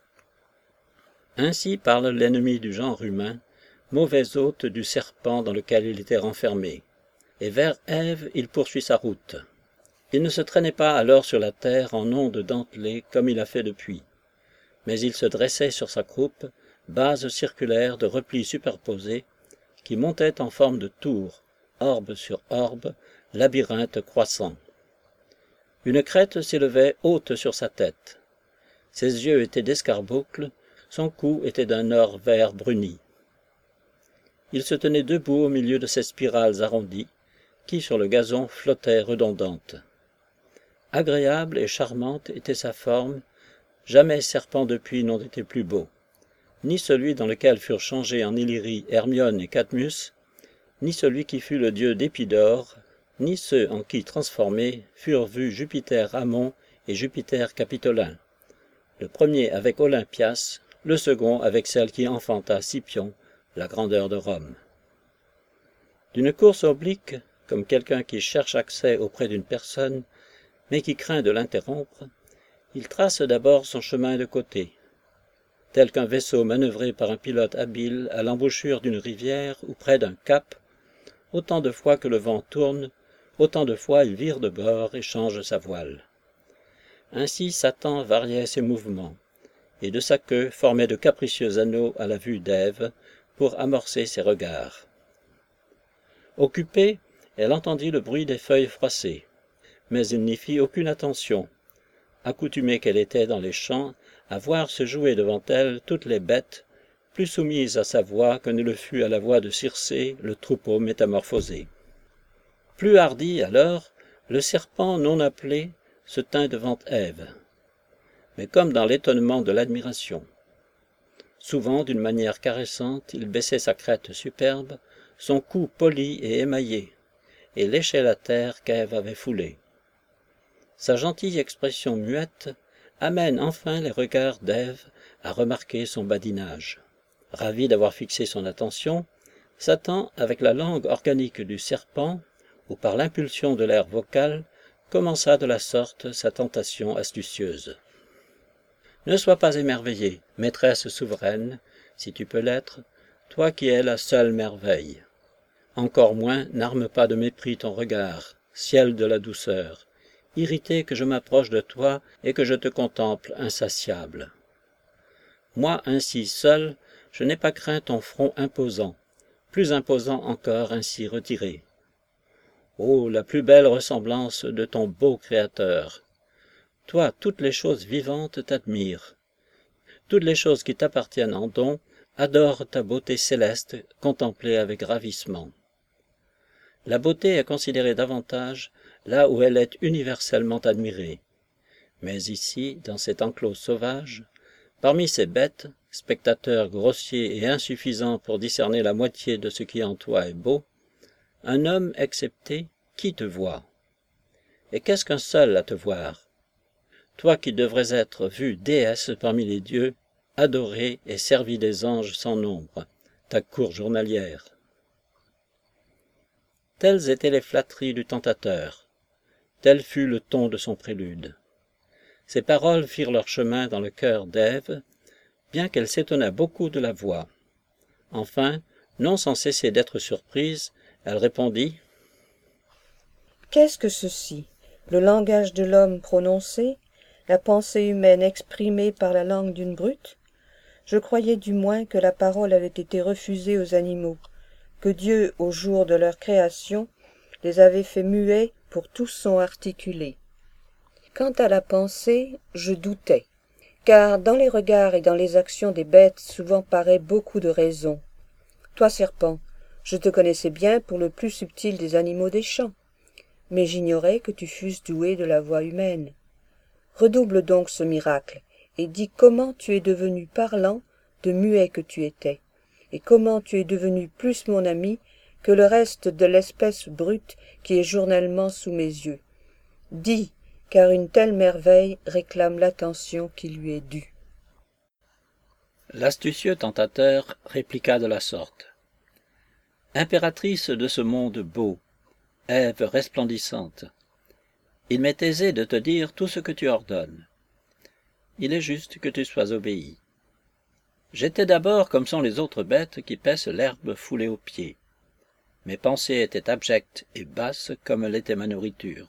Ainsi parle l'ennemi du genre humain, mauvais hôte du serpent dans lequel il était renfermé, et vers Ève il poursuit sa route. Il ne se traînait pas alors sur la terre en ondes dentelées comme il a fait depuis, mais il se dressait sur sa croupe, base circulaire de replis superposés, qui montait en forme de tour, orbe sur orbe, labyrinthe croissant. Une crête s'élevait haute sur sa tête. Ses yeux étaient d'escarboucles, son cou était d'un or vert bruni. Il se tenait debout au milieu de ces spirales arrondies, qui sur le gazon flottaient redondantes. Agréable et charmante était sa forme, jamais serpent depuis n'ont été plus beaux, ni celui dans lequel furent changés en Illyrie Hermione et Cadmus, ni celui qui fut le dieu d'Épidore, ni ceux en qui transformés furent vus Jupiter Ammon et Jupiter Capitolin, le premier avec Olympias, le second avec celle qui enfanta Scipion, la grandeur de Rome. D'une course oblique, comme quelqu'un qui cherche accès auprès d'une personne, mais qui craint de l'interrompre, il trace d'abord son chemin de côté, tel qu'un vaisseau manœuvré par un pilote habile à l'embouchure d'une rivière ou près d'un cap. Autant de fois que le vent tourne, autant de fois il vire de bord et change sa voile. Ainsi Satan variait ses mouvements, et de sa queue formait de capricieux anneaux à la vue d'Ève pour amorcer ses regards. Occupée, elle entendit le bruit des feuilles froissées, mais elle n'y fit aucune attention, accoutumée qu'elle était dans les champs à voir se jouer devant elle toutes les bêtes, plus soumises à sa voix que ne le fut à la voix de Circé, le troupeau métamorphosé. Plus hardi alors, le serpent non appelé se tint devant Ève, mais comme dans l'étonnement de l'admiration. Souvent, d'une manière caressante, il baissait sa crête superbe, son cou poli et émaillé, et léchait la terre qu'Ève avait foulée. Sa gentille expression muette amène enfin les regards d'Ève à remarquer son badinage. Ravi d'avoir fixé son attention, Satan, avec la langue organique du serpent, ou par l'impulsion de l'air vocal, commença de la sorte sa tentation astucieuse. Ne sois pas émerveillée, maîtresse souveraine, si tu peux l'être, toi qui es la seule merveille. Encore moins n'arme pas de mépris ton regard, ciel de la douceur, irrité que je m'approche de toi et que je te contemple insatiable. Moi ainsi seul, je n'ai pas craint ton front imposant, plus imposant encore ainsi retiré. Ô la plus belle ressemblance de ton beau Créateur! Toi, toutes les choses vivantes t'admirent. Toutes les choses qui t'appartiennent en don adorent ta beauté céleste contemplée avec ravissement. La beauté est considérée davantage là où elle est universellement admirée. Mais ici, dans cet enclos sauvage, parmi ces bêtes, spectateurs grossiers et insuffisants pour discerner la moitié de ce qui en toi est beau, un homme excepté, qui te voit? Et qu'est-ce qu'un seul à te voir? Toi qui devrais être vue déesse parmi les dieux, adorée et servie des anges sans nombre, ta cour journalière. Telles étaient les flatteries du tentateur, tel fut le ton de son prélude. Ces paroles firent leur chemin dans le cœur d'Ève, bien qu'elle s'étonnât beaucoup de la voix. Enfin, non sans cesser d'être surprise, elle répondit « Qu'est-ce que ceci? Le langage de l'homme prononcé? La pensée humaine exprimée par la langue d'une brute? Je croyais du moins que la parole avait été refusée aux animaux, que Dieu, au jour de leur création, les avait fait muets pour tout son articulé. Quant à la pensée, je doutais, car dans les regards et dans les actions des bêtes souvent paraît beaucoup de raison. Toi, serpent, je te connaissais bien pour le plus subtil des animaux des champs, mais j'ignorais que tu fusses doué de la voix humaine. Redouble donc ce miracle, et dis comment tu es devenu parlant de muet que tu étais, et comment tu es devenu plus mon ami que le reste de l'espèce brute qui est journellement sous mes yeux. Dis, car une telle merveille réclame l'attention qui lui est due. » L'astucieux tentateur répliqua de la sorte. « Impératrice de ce monde beau, Ève resplendissante, il m'est aisé de te dire tout ce que tu ordonnes. Il est juste que tu sois obéie. J'étais d'abord comme sont les autres bêtes qui paissent l'herbe foulée aux pieds. Mes pensées étaient abjectes et basses comme l'était ma nourriture.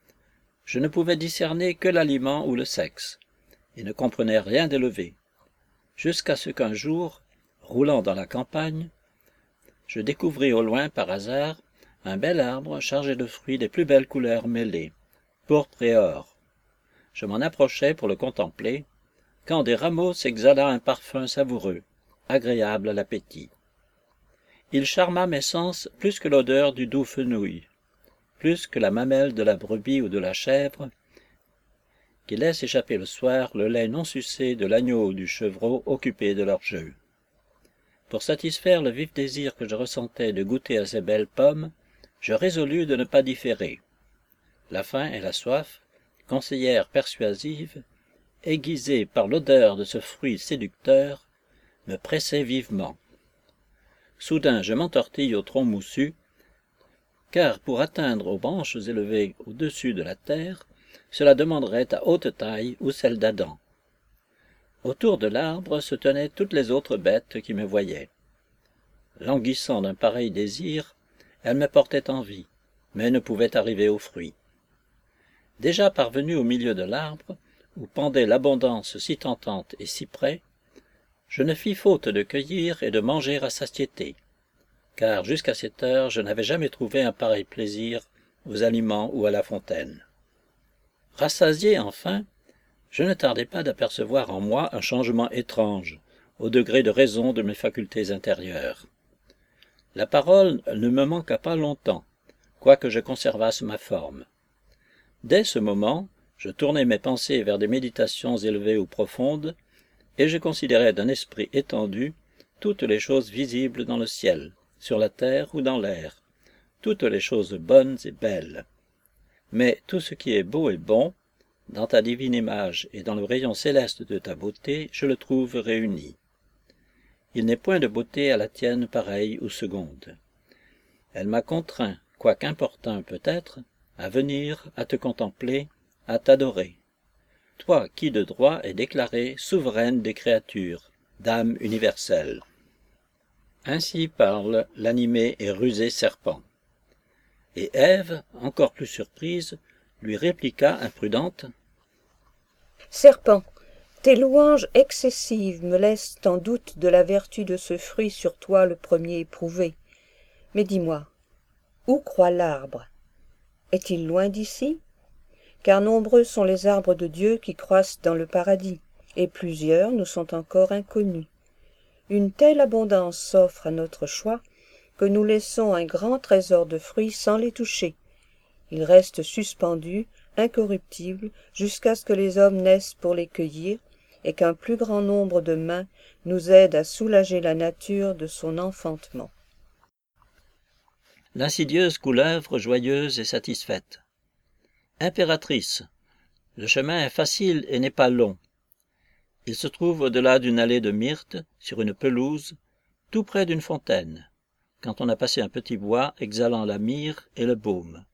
Je ne pouvais discerner que l'aliment ou le sexe, et ne comprenais rien d'élevé, jusqu'à ce qu'un jour, roulant dans la campagne, je découvris au loin par hasard un bel arbre chargé de fruits des plus belles couleurs mêlées, pourpre et or. Je m'en approchai pour le contempler, quand des rameaux s'exhala un parfum savoureux, agréable à l'appétit. Il charma mes sens plus que l'odeur du doux fenouil, plus que la mamelle de la brebis ou de la chèvre, qui laisse échapper le soir le lait non sucé de l'agneau ou du chevreau occupés de leur jeu. Pour satisfaire le vif désir que je ressentais de goûter à ces belles pommes, je résolus de ne pas différer. La faim et la soif, conseillères persuasives, aiguisées par l'odeur de ce fruit séducteur, me pressaient vivement. Soudain je m'entortille au tronc moussu, car pour atteindre aux branches élevées au-dessus de la terre, cela demanderait ta haute taille ou celle d'Adam. Autour de l'arbre se tenaient toutes les autres bêtes qui me voyaient. Languissant d'un pareil désir, elles me portaient envie, mais ne pouvaient arriver au fruit. Déjà parvenu au milieu de l'arbre, où pendait l'abondance si tentante et si près, je ne fis faute de cueillir et de manger à satiété, car jusqu'à cette heure je n'avais jamais trouvé un pareil plaisir aux aliments ou à la fontaine. Rassasié enfin, je ne tardai pas d'apercevoir en moi un changement étrange, au degré de raison de mes facultés intérieures. La parole ne me manqua pas longtemps, quoique je conservasse ma forme. Dès ce moment, je tournai mes pensées vers des méditations élevées ou profondes, et je considérais d'un esprit étendu toutes les choses visibles dans le ciel, sur la terre ou dans l'air, toutes les choses bonnes et belles. Mais tout ce qui est beau et bon, dans ta divine image et dans le rayon céleste de ta beauté, je le trouve réuni. Il n'est point de beauté à la tienne pareille ou seconde. Elle m'a contraint, quoiqu'importun peut-être, à venir, à te contempler, à t'adorer. Toi qui de droit es déclarée souveraine des créatures, dame universelle. Ainsi parle l'animé et rusé serpent. Et Ève, encore plus surprise, lui répliqua imprudente. « Serpent, tes louanges excessives me laissent en doute de la vertu de ce fruit sur toi le premier éprouvé. Mais dis-moi, où croît l'arbre? Est-il loin d'ici? Car nombreux sont les arbres de Dieu qui croissent dans le paradis, et plusieurs nous sont encore inconnus. Une telle abondance s'offre à notre choix que nous laissons un grand trésor de fruits sans les toucher. Ils restent suspendus, incorruptibles, jusqu'à ce que les hommes naissent pour les cueillir, et qu'un plus grand nombre de mains nous aident à soulager la nature de son enfantement. » L'insidieuse couleuvre joyeuse et satisfaite. Impératrice, le chemin est facile et n'est pas long. Il se trouve au-delà d'une allée de myrtes, sur une pelouse, tout près d'une fontaine, quand on a passé un petit bois exhalant la myrrhe et le baume.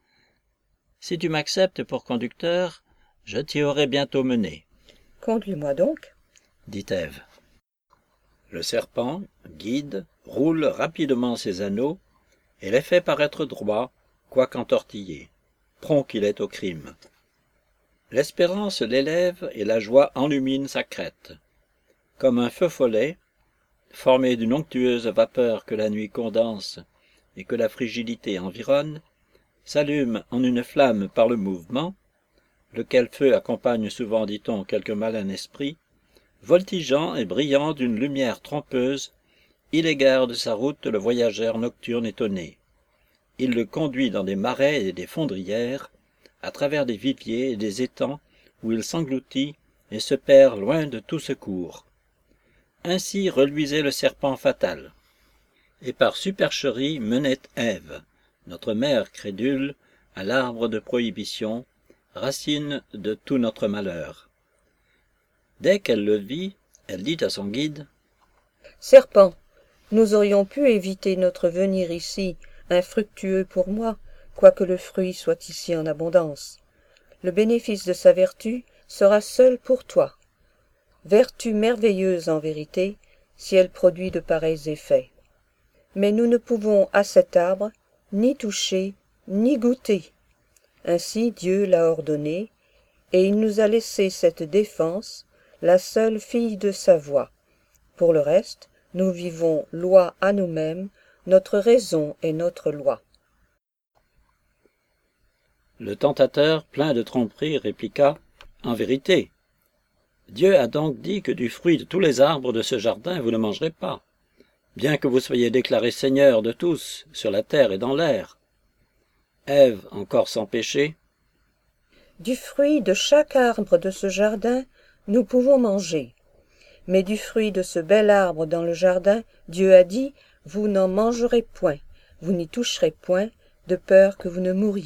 Si tu m'acceptes pour conducteur, je t'y aurai bientôt mené. « Conduis-moi donc, » dit Ève. Le serpent, guide, roule rapidement ses anneaux et les fait paraître droits, quoiqu'entortillés, prompt qu'il est au crime. L'espérance l'élève et la joie enlumine sa crête. Comme un feu follet, formé d'une onctueuse vapeur que la nuit condense et que la frigidité environne, s'allume en une flamme par le mouvement, lequel feu accompagne souvent, dit-on, quelque malin esprit, voltigeant et brillant d'une lumière trompeuse, il égare de sa route le voyageur nocturne étonné. Il le conduit dans des marais et des fondrières, à travers des viviers et des étangs où il s'engloutit et se perd loin de tout secours. Ainsi reluisait le serpent fatal. Et par supercherie menait Ève, notre mère crédule, à l'arbre de prohibition, racine de tout notre malheur. Dès qu'elle le vit, elle dit à son guide, « Serpent, nous aurions pu éviter notre venir ici, infructueux pour moi, quoique le fruit soit ici en abondance. Le bénéfice de sa vertu sera seul pour toi. Vertu merveilleuse en vérité, si elle produit de pareils effets. Mais nous ne pouvons à cet arbre ni toucher, ni goûter. Ainsi Dieu l'a ordonné, et il nous a laissé cette défense, la seule fille de sa voix. Pour le reste, nous vivons loi à nous-mêmes, notre raison est notre loi. » Le tentateur, plein de tromperie, répliqua, « En vérité, Dieu a donc dit que du fruit de tous les arbres de ce jardin vous ne mangerez pas, bien que vous soyez déclaré Seigneur de tous, sur la terre et dans l'air. » Ève, encore sans péché, « Du fruit de chaque arbre de ce jardin, nous pouvons manger. Mais du fruit de ce bel arbre dans le jardin, Dieu a dit, vous n'en mangerez point, vous n'y toucherez point, de peur que vous ne mouriez. »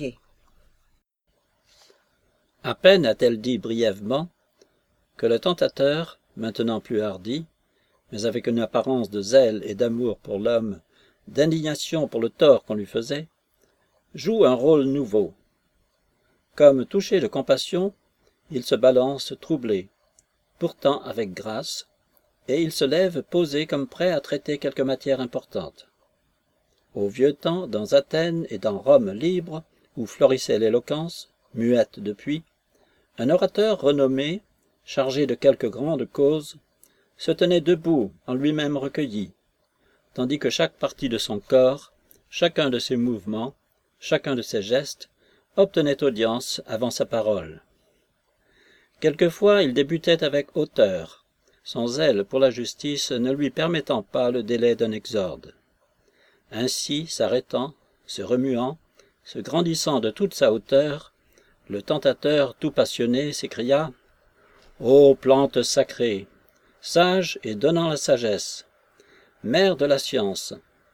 À peine a-t-elle dit brièvement que le tentateur, maintenant plus hardi, mais avec une apparence de zèle et d'amour pour l'homme, d'indignation pour le tort qu'on lui faisait, joue un rôle nouveau. Comme touché de compassion, il se balance troublé, pourtant avec grâce, et il se lève posé comme prêt à traiter quelque matière importante. Au vieux temps, dans Athènes et dans Rome libre, où florissait l'éloquence, muette depuis, un orateur renommé, chargé de quelque grande cause, se tenait debout en lui-même recueilli, tandis que chaque partie de son corps, chacun de ses mouvements, chacun de ses gestes, obtenait audience avant sa parole. Quelquefois il débutait avec hauteur, son zèle pour la justice ne lui permettant pas le délai d'un exorde. Ainsi, s'arrêtant, se remuant, se grandissant de toute sa hauteur, le tentateur tout passionné s'écria « Ô plante sacrée, sage et donnant la sagesse, mère de la science,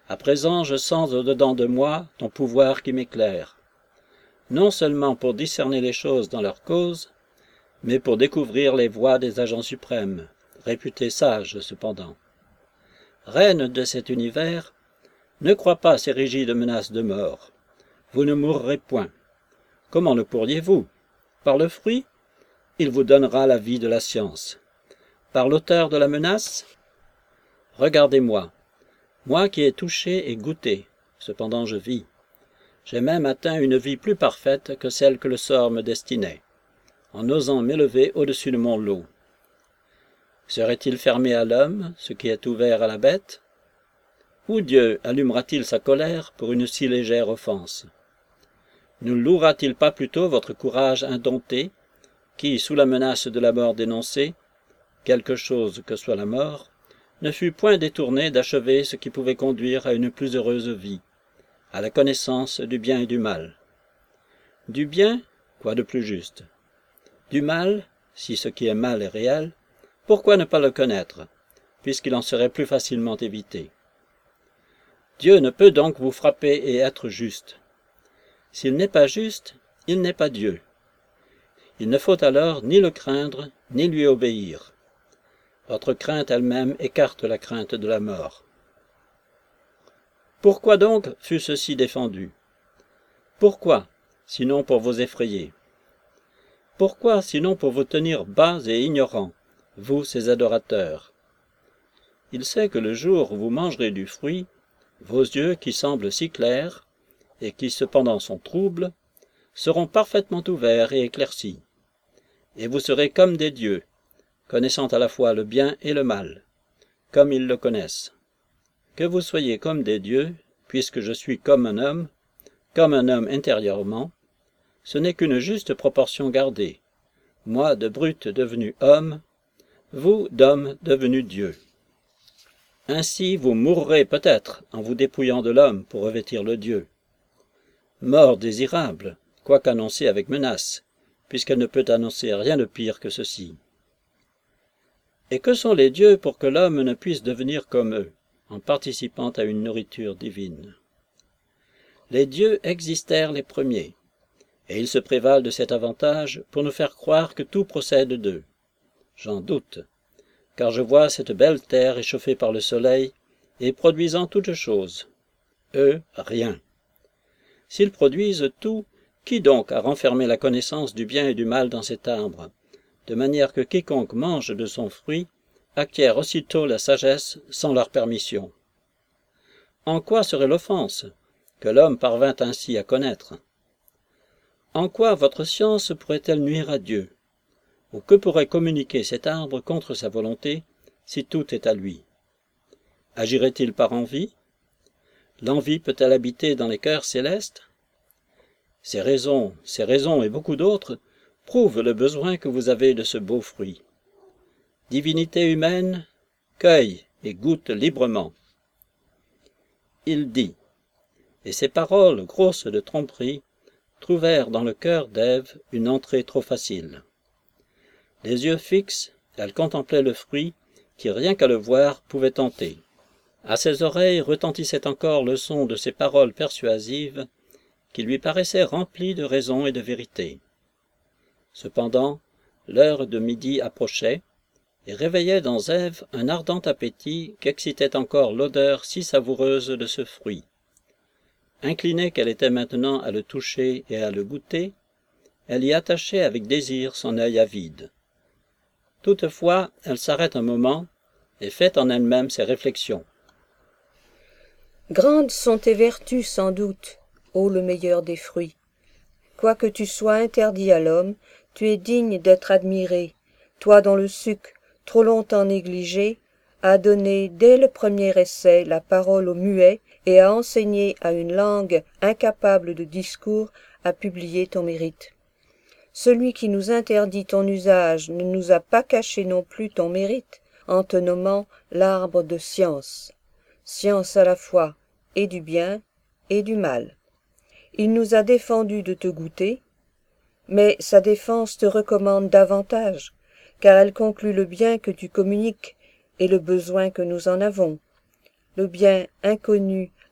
À présent je sens au-dedans de moi ton pouvoir qui m'éclaire, non seulement pour discerner les choses dans leur cause, mais pour découvrir les voies des agents suprêmes, réputés sages cependant. Reine de cet univers, ne crois pas ces rigides menaces de mort. Vous ne mourrez point. Comment le pourriez-vous? Par le fruit? Il vous donnera la vie de la science. Par l'auteur de la menace? Regardez-moi, moi qui ai touché et goûté, cependant je vis. J'ai même atteint une vie plus parfaite que celle que le sort me destinait, en osant m'élever au-dessus de mon lot. Serait-il fermé à l'homme, ce qui est ouvert à la bête? Ou Dieu allumera-t-il sa colère pour une si légère offense? Ne louera-t-il pas plutôt votre courage indompté, qui, sous la menace de la mort dénoncée, quelque chose que soit la mort, ne fut point détourné d'achever ce qui pouvait conduire à une plus heureuse vie, à la connaissance du bien et du mal. Du bien, quoi de plus juste? Du mal, si ce qui est mal est réel, pourquoi ne pas le connaître, puisqu'il en serait plus facilement évité? Dieu ne peut donc vous frapper et être juste. S'il n'est pas juste, il n'est pas Dieu. Il ne faut alors ni le craindre, ni lui obéir. Votre crainte elle-même écarte la crainte de la mort. Pourquoi donc fut ceci défendu? Pourquoi, sinon pour vous effrayer? Pourquoi, sinon pour vous tenir bas et ignorants, vous, ses adorateurs? Il sait que le jour où vous mangerez du fruit, vos yeux, qui semblent si clairs, et qui cependant sont troubles, seront parfaitement ouverts et éclaircis, et vous serez comme des dieux, connaissant à la fois le bien et le mal, comme ils le connaissent. Que vous soyez comme des dieux, puisque je suis comme un homme, comme un homme intérieurement, ce n'est qu'une juste proportion gardée, moi de brute devenu homme, vous d'homme devenu Dieu. Ainsi vous mourrez peut-être en vous dépouillant de l'homme pour revêtir le Dieu. Mort désirable, quoique annoncée avec menace, puisqu'elle ne peut annoncer rien de pire que ceci. Et que sont les dieux pour que l'homme ne puisse devenir comme eux, en participant à une nourriture divine? Les dieux existèrent les premiers, et ils se prévalent de cet avantage pour nous faire croire que tout procède d'eux. J'en doute, car je vois cette belle terre échauffée par le soleil et produisant toutes choses. Eux, rien. S'ils produisent tout, qui donc a renfermé la connaissance du bien et du mal dans cet arbre, de manière que quiconque mange de son fruit acquiert aussitôt la sagesse sans leur permission? En quoi serait l'offense que l'homme parvint ainsi à connaître? En quoi votre science pourrait-elle nuire à Dieu? Ou que pourrait communiquer cet arbre contre sa volonté, si tout est à lui? Agirait-il par envie? L'envie peut-elle habiter dans les cœurs célestes? Ces raisons, ces raisons et beaucoup d'autres prouvent le besoin que vous avez de ce beau fruit. Divinité humaine, cueille et goûte librement. Il dit, et ces paroles grosses de tromperie trouvèrent dans le cœur d'Ève une entrée trop facile. Les yeux fixes, elle contemplait le fruit qui, rien qu'à le voir, pouvait tenter. À ses oreilles retentissait encore le son de ces paroles persuasives qui lui paraissaient remplies de raison et de vérité. Cependant, l'heure de midi approchait et réveillait dans Ève un ardent appétit qu'excitait encore l'odeur si savoureuse de ce fruit. Inclinée qu'elle était maintenant à le toucher et à le goûter, elle y attachait avec désir son œil avide. Toutefois, elle s'arrête un moment et fait en elle-même ses réflexions. Grandes sont tes vertus sans doute, ô le meilleur des fruits. Quoique tu sois interdit à l'homme, tu es digne d'être admiré, toi dont le suc, trop longtemps négligé, a donné dès le premier essai la parole aux muets et a enseigné à une langue incapable de discours à publier ton mérite. Celui qui nous interdit ton usage ne nous a pas caché non plus ton mérite, en te nommant l'arbre de science, science à la fois et du bien et du mal. Il nous a défendu de te goûter, mais sa défense te recommande davantage, car elle conclut le bien que tu communiques et le besoin que nous en avons, le bien inconnu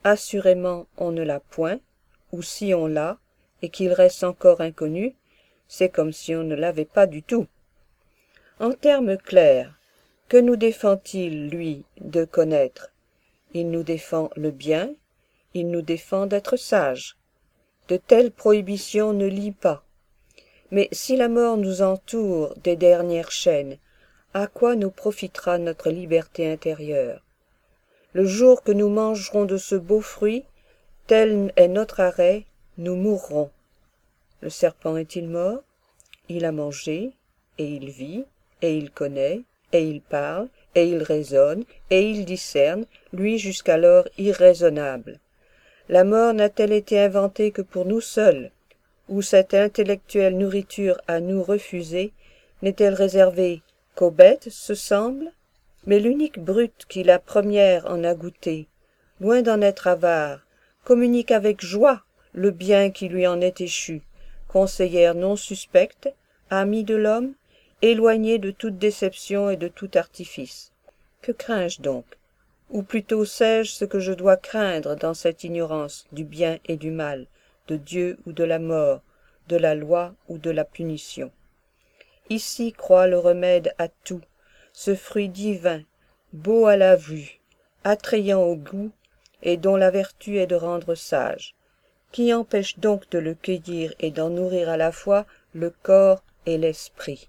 assurément on ne l'a point, ou si on l'a, et qu'il reste encore inconnu, c'est comme si on ne l'avait pas du tout. En termes clairs, que nous défend-il, lui, de connaître? Il nous défend le bien, il nous défend d'être sages. De telles prohibitions ne lient pas. Mais si la mort nous entoure des dernières chaînes, à quoi nous profitera notre liberté intérieure? Le jour que nous mangerons de ce beau fruit, tel est notre arrêt, nous mourrons. Le serpent est-il mort? Il a mangé, et il vit, et il connaît, et il parle, et il raisonne, et il discerne, lui jusqu'alors irraisonnable. La mort n'a-t-elle été inventée que pour nous seuls? Ou cette intellectuelle nourriture à nous refusée n'est-elle réservée qu'aux bêtes, se semble? Mais l'unique brute qui la première en a goûté, loin d'en être avare, communique avec joie le bien qui lui en est échu, conseillère non suspecte, amie de l'homme, éloignée de toute déception et de tout artifice. Que crains-je donc? Ou plutôt sais-je ce que je dois craindre dans cette ignorance du bien et du mal, de Dieu ou de la mort, de la loi ou de la punition? Ici croît le remède à tout, ce fruit divin, beau à la vue, attrayant au goût, et dont la vertu est de rendre sage. Qui empêche donc de le cueillir et d'en nourrir à la fois le corps et l'esprit?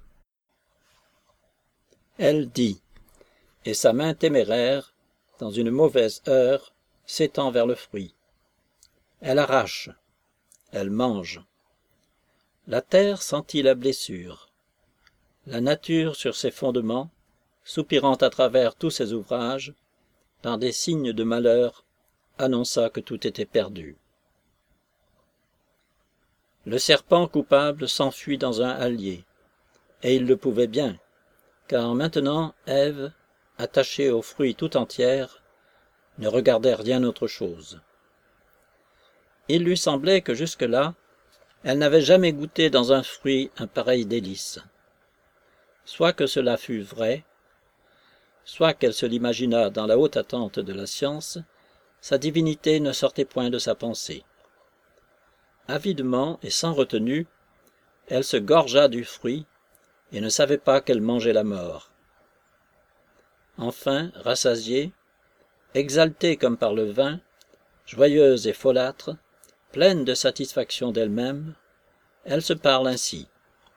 Elle dit, et sa main téméraire, dans une mauvaise heure, s'étend vers le fruit. Elle arrache, elle mange. La terre sentit la blessure. La nature sur ses fondements, soupirant à travers tous ses ouvrages, dans des signes de malheur, annonça que tout était perdu. Le serpent coupable s'enfuit dans un hallier, et il le pouvait bien, car maintenant Ève, attachée au fruit tout entière, ne regardait rien autre chose. Il lui semblait que jusque-là, elle n'avait jamais goûté dans un fruit un pareil délice. Soit que cela fût vrai, soit qu'elle se l'imaginât dans la haute attente de la science, sa divinité ne sortait point de sa pensée. Avidement et sans retenue, elle se gorgea du fruit et ne savait pas qu'elle mangeait la mort. Enfin, rassasiée, exaltée comme par le vin, joyeuse et folâtre, pleine de satisfaction d'elle-même, elle se parle ainsi.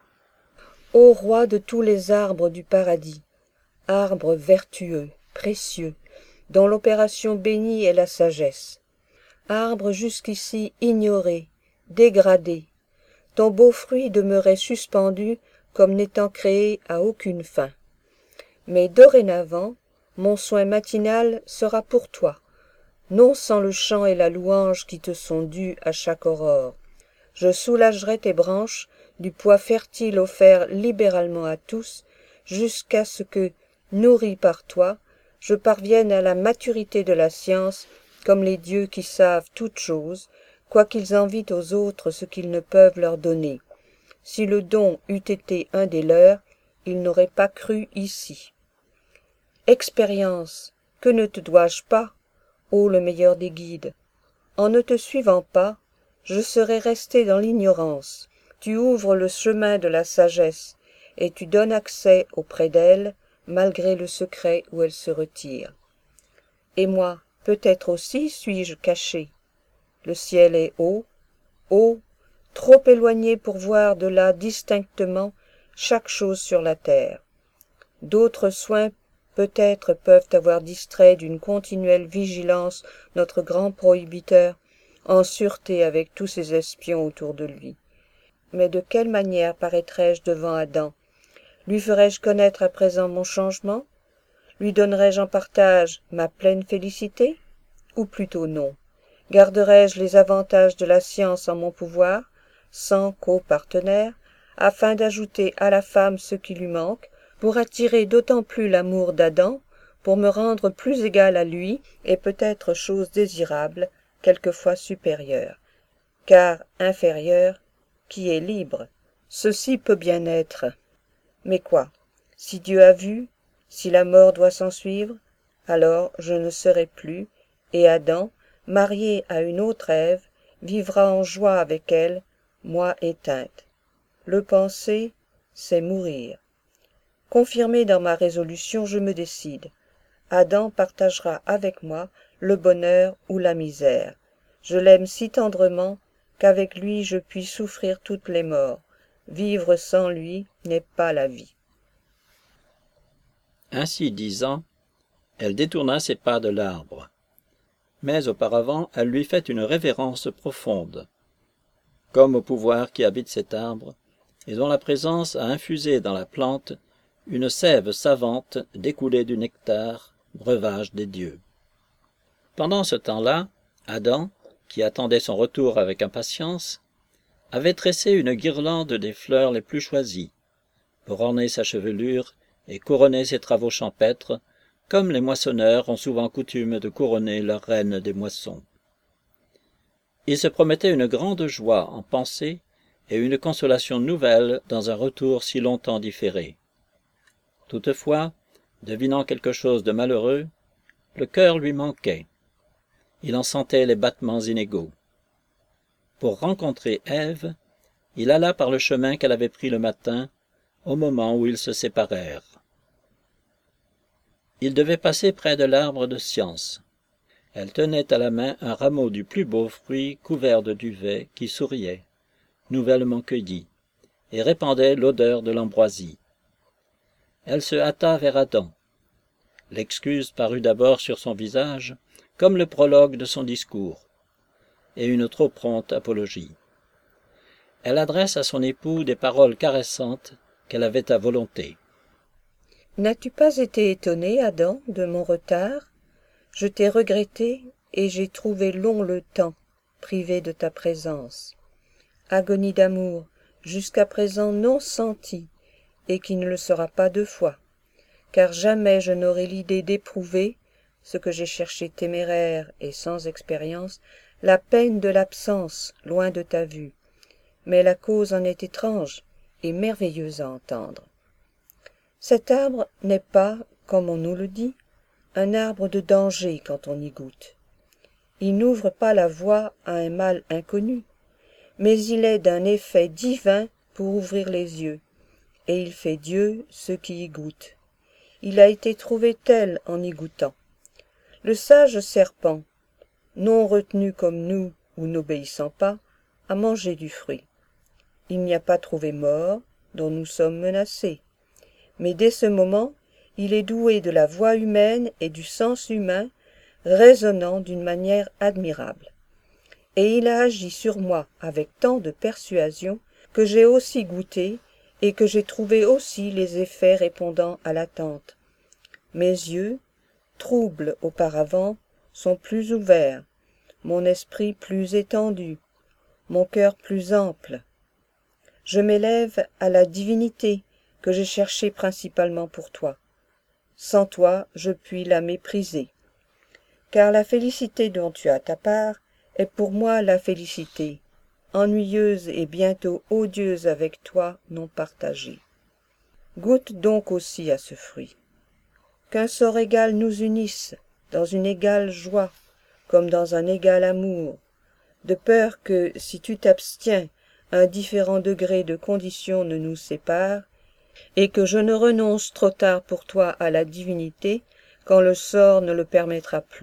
Ô roi de tous les arbres du paradis, arbre vertueux, précieux, dont l'opération bénie est la sagesse, arbre jusqu'ici ignoré, dégradé, ton beau fruit demeurait suspendu comme n'étant créé à aucune fin. Mais dorénavant, mon soin matinal sera pour toi, non sans le chant et la louange qui te sont dus à chaque aurore. Je soulagerai tes branches du poids fertile offert libéralement à tous, jusqu'à ce que, nourri par toi, je parvienne à la maturité de la science, comme les dieux qui savent toutes choses, quoiqu'ils envient aux autres ce qu'ils ne peuvent leur donner. Si le don eût été un des leurs, ils n'auraient pas cru ici. Expérience, que ne te dois-je pas, ô le meilleur des guides? En ne te suivant pas, je serais resté dans l'ignorance. Tu ouvres le chemin de la sagesse, et tu donnes accès auprès d'elle, malgré le secret où elle se retire. Et moi, peut-être aussi suis-je caché. Le ciel est haut, haut, trop éloigné pour voir de là distinctement chaque chose sur la terre. D'autres soins peut-être peuvent avoir distrait d'une continuelle vigilance notre grand prohibiteur, en sûreté avec tous ses espions autour de lui. Mais de quelle manière paraîtrais-je devant Adam? Lui ferais-je connaître à présent mon changement? Lui donnerais-je en partage ma pleine félicité? Ou plutôt non? Garderais-je les avantages de la science en mon pouvoir, sans co-partenaire, afin d'ajouter à la femme ce qui lui manque, pour attirer d'autant plus l'amour d'Adam, pour me rendre plus égal à lui, et peut-être chose désirable, quelquefois supérieure. Car inférieur, qui est libre, ceci peut bien être. Mais quoi? Si Dieu a vu, si la mort doit s'ensuivre, alors je ne serai plus, et Adam, marié à une autre Ève, vivra en joie avec elle, moi éteinte. Le penser, c'est mourir. Confirmé dans ma résolution, je me décide. Adam partagera avec moi le bonheur ou la misère. Je l'aime si tendrement qu'avec lui je puis souffrir toutes les morts. Vivre sans lui n'est pas la vie. Ainsi disant, elle détourna ses pas de l'arbre. Mais auparavant, elle lui fait une révérence profonde, comme au pouvoir qui habite cet arbre, et dont la présence a infusé dans la plante une sève savante découlée du nectar, breuvage des dieux. Pendant ce temps-là, Adam, qui attendait son retour avec impatience, avait tressé une guirlande des fleurs les plus choisies, pour orner sa chevelure et couronner ses travaux champêtres, comme les moissonneurs ont souvent coutume de couronner leur reine des moissons. Il se promettait une grande joie en pensée et une consolation nouvelle dans un retour si longtemps différé. Toutefois, devinant quelque chose de malheureux, le cœur lui manquait. Il en sentait les battements inégaux. Pour rencontrer Ève, il alla par le chemin qu'elle avait pris le matin, au moment où ils se séparèrent. Il devait passer près de l'arbre de science. Elle tenait à la main un rameau du plus beau fruit couvert de duvet qui souriait, nouvellement cueilli, et répandait l'odeur de l'ambroisie. Elle se hâta vers Adam. L'excuse parut d'abord sur son visage, comme le prologue de son discours, et une trop prompte apologie. Elle adresse à son époux des paroles caressantes qu'elle avait à volonté. « N'as-tu pas été étonné, Adam, de mon retard ? Je t'ai regretté, et j'ai trouvé long le temps, privé de ta présence. Agonie d'amour, jusqu'à présent non sentie, et qui ne le sera pas deux fois, car jamais je n'aurai l'idée d'éprouver, ce que j'ai cherché téméraire et sans expérience, la peine de l'absence, loin de ta vue. Mais la cause en est étrange et merveilleuse à entendre. Cet arbre n'est pas, comme on nous le dit, un arbre de danger quand on y goûte. Il n'ouvre pas la voie à un mal inconnu, mais il est d'un effet divin pour ouvrir les yeux, et il fait Dieu ceux qui y goûtent. Il a été trouvé tel en y goûtant. Le sage serpent, non retenu comme nous ou n'obéissant pas, a mangé du fruit. Il n'y a pas trouvé mort, dont nous sommes menacés. Mais dès ce moment, il est doué de la voix humaine et du sens humain, raisonnant d'une manière admirable. Et il a agi sur moi avec tant de persuasion que j'ai aussi goûté et que j'ai trouvé aussi les effets répondant à l'attente. Mes yeux, troubles auparavant, sont plus ouverts, mon esprit plus étendu, mon cœur plus ample. Je m'élève à la divinité que j'ai cherchée principalement pour toi. Sans toi, je puis la mépriser. Car la félicité dont tu as ta part est pour moi la félicité, ennuyeuse et bientôt odieuse avec toi non partagée. Goûte donc aussi à ce fruit. Qu'un sort égal nous unisse dans une égale joie, comme dans un égal amour, de peur que, si tu t'abstiens, un différent degré de condition ne nous sépare, et que je ne renonce trop tard pour toi à la divinité, quand le sort ne le permettra plus. »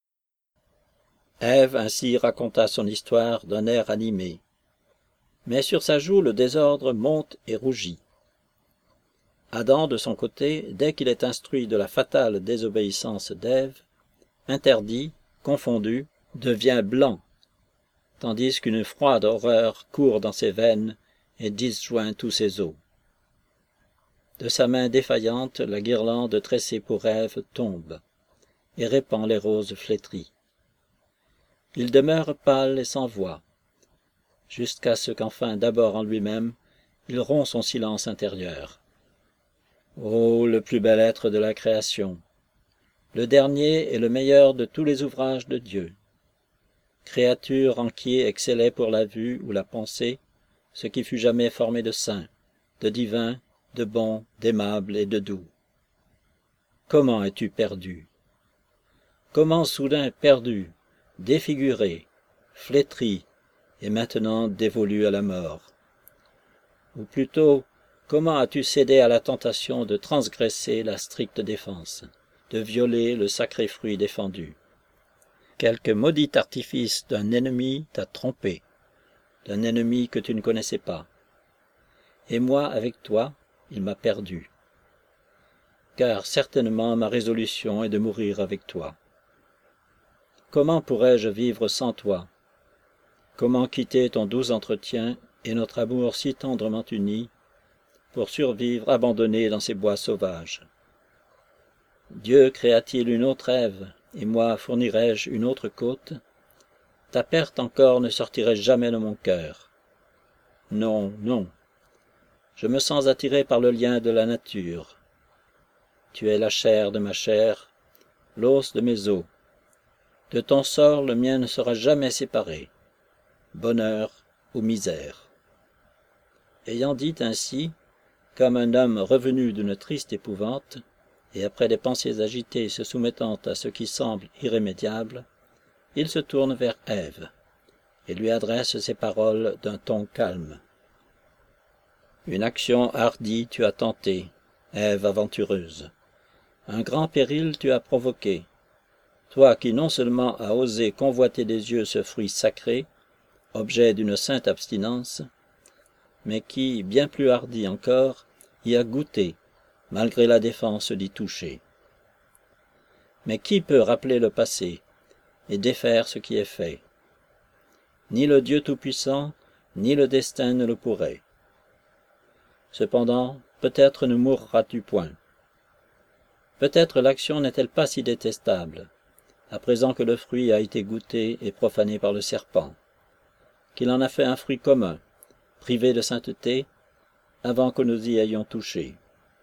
Ève ainsi raconta son histoire d'un air animé. Mais sur sa joue le désordre monte et rougit. Adam, de son côté, dès qu'il est instruit de la fatale désobéissance d'Ève, interdit, confondu, devient blanc, tandis qu'une froide horreur court dans ses veines et disjoint tous ses os. De sa main défaillante, la guirlande tressée pour Ève tombe et répand les roses flétries. Il demeure pâle et sans voix, jusqu'à ce qu'enfin, d'abord en lui-même, il rompt son silence intérieur. Ô le plus bel être de la création, le dernier et le meilleur de tous les ouvrages de Dieu, créature en qui excellait pour la vue ou la pensée ce qui fut jamais formé de saint, de divin, de bon, d'aimable et de doux. Comment es-tu perdu? Comment soudain perdu, défiguré, flétri, et maintenant dévolu à la mort? Ou plutôt, comment as-tu cédé à la tentation de transgresser la stricte défense, de violer le sacré fruit défendu? Quelque maudit artifice d'un ennemi t'a trompé, d'un ennemi que tu ne connaissais pas. Et moi, avec toi, il m'a perdu. Car certainement ma résolution est de mourir avec toi. Comment pourrais-je vivre sans toi? Comment quitter ton doux entretien et notre amour si tendrement uni, pour survivre abandonné dans ces bois sauvages? Dieu créa-t-il une autre Ève, et moi fournirais-je une autre côte? Ta perte encore ne sortirait jamais de mon cœur. Non, non. Je me sens attiré par le lien de la nature. Tu es la chair de ma chair, l'os de mes os. De ton sort le mien ne sera jamais séparé. Bonheur ou misère. Ayant dit ainsi, comme un homme revenu d'une triste épouvante, et après des pensées agitées se soumettant à ce qui semble irrémédiable, il se tourne vers Ève, et lui adresse ces paroles d'un ton calme. Une action hardie tu as tentée, Ève aventureuse. Un grand péril tu as provoqué, toi qui non seulement as osé convoiter des yeux ce fruit sacré, objet d'une sainte abstinence, mais qui, bien plus hardi encore, y a goûté, malgré la défense d'y toucher. Mais qui peut rappeler le passé et défaire ce qui est fait? Ni le Dieu Tout-Puissant, ni le destin ne le pourraient. Cependant, peut-être ne mourras-tu point. Peut-être l'action n'est-elle pas si détestable, à présent que le fruit a été goûté et profané par le serpent, qu'il en a fait un fruit commun, privé de sainteté, avant que nous y ayons touché.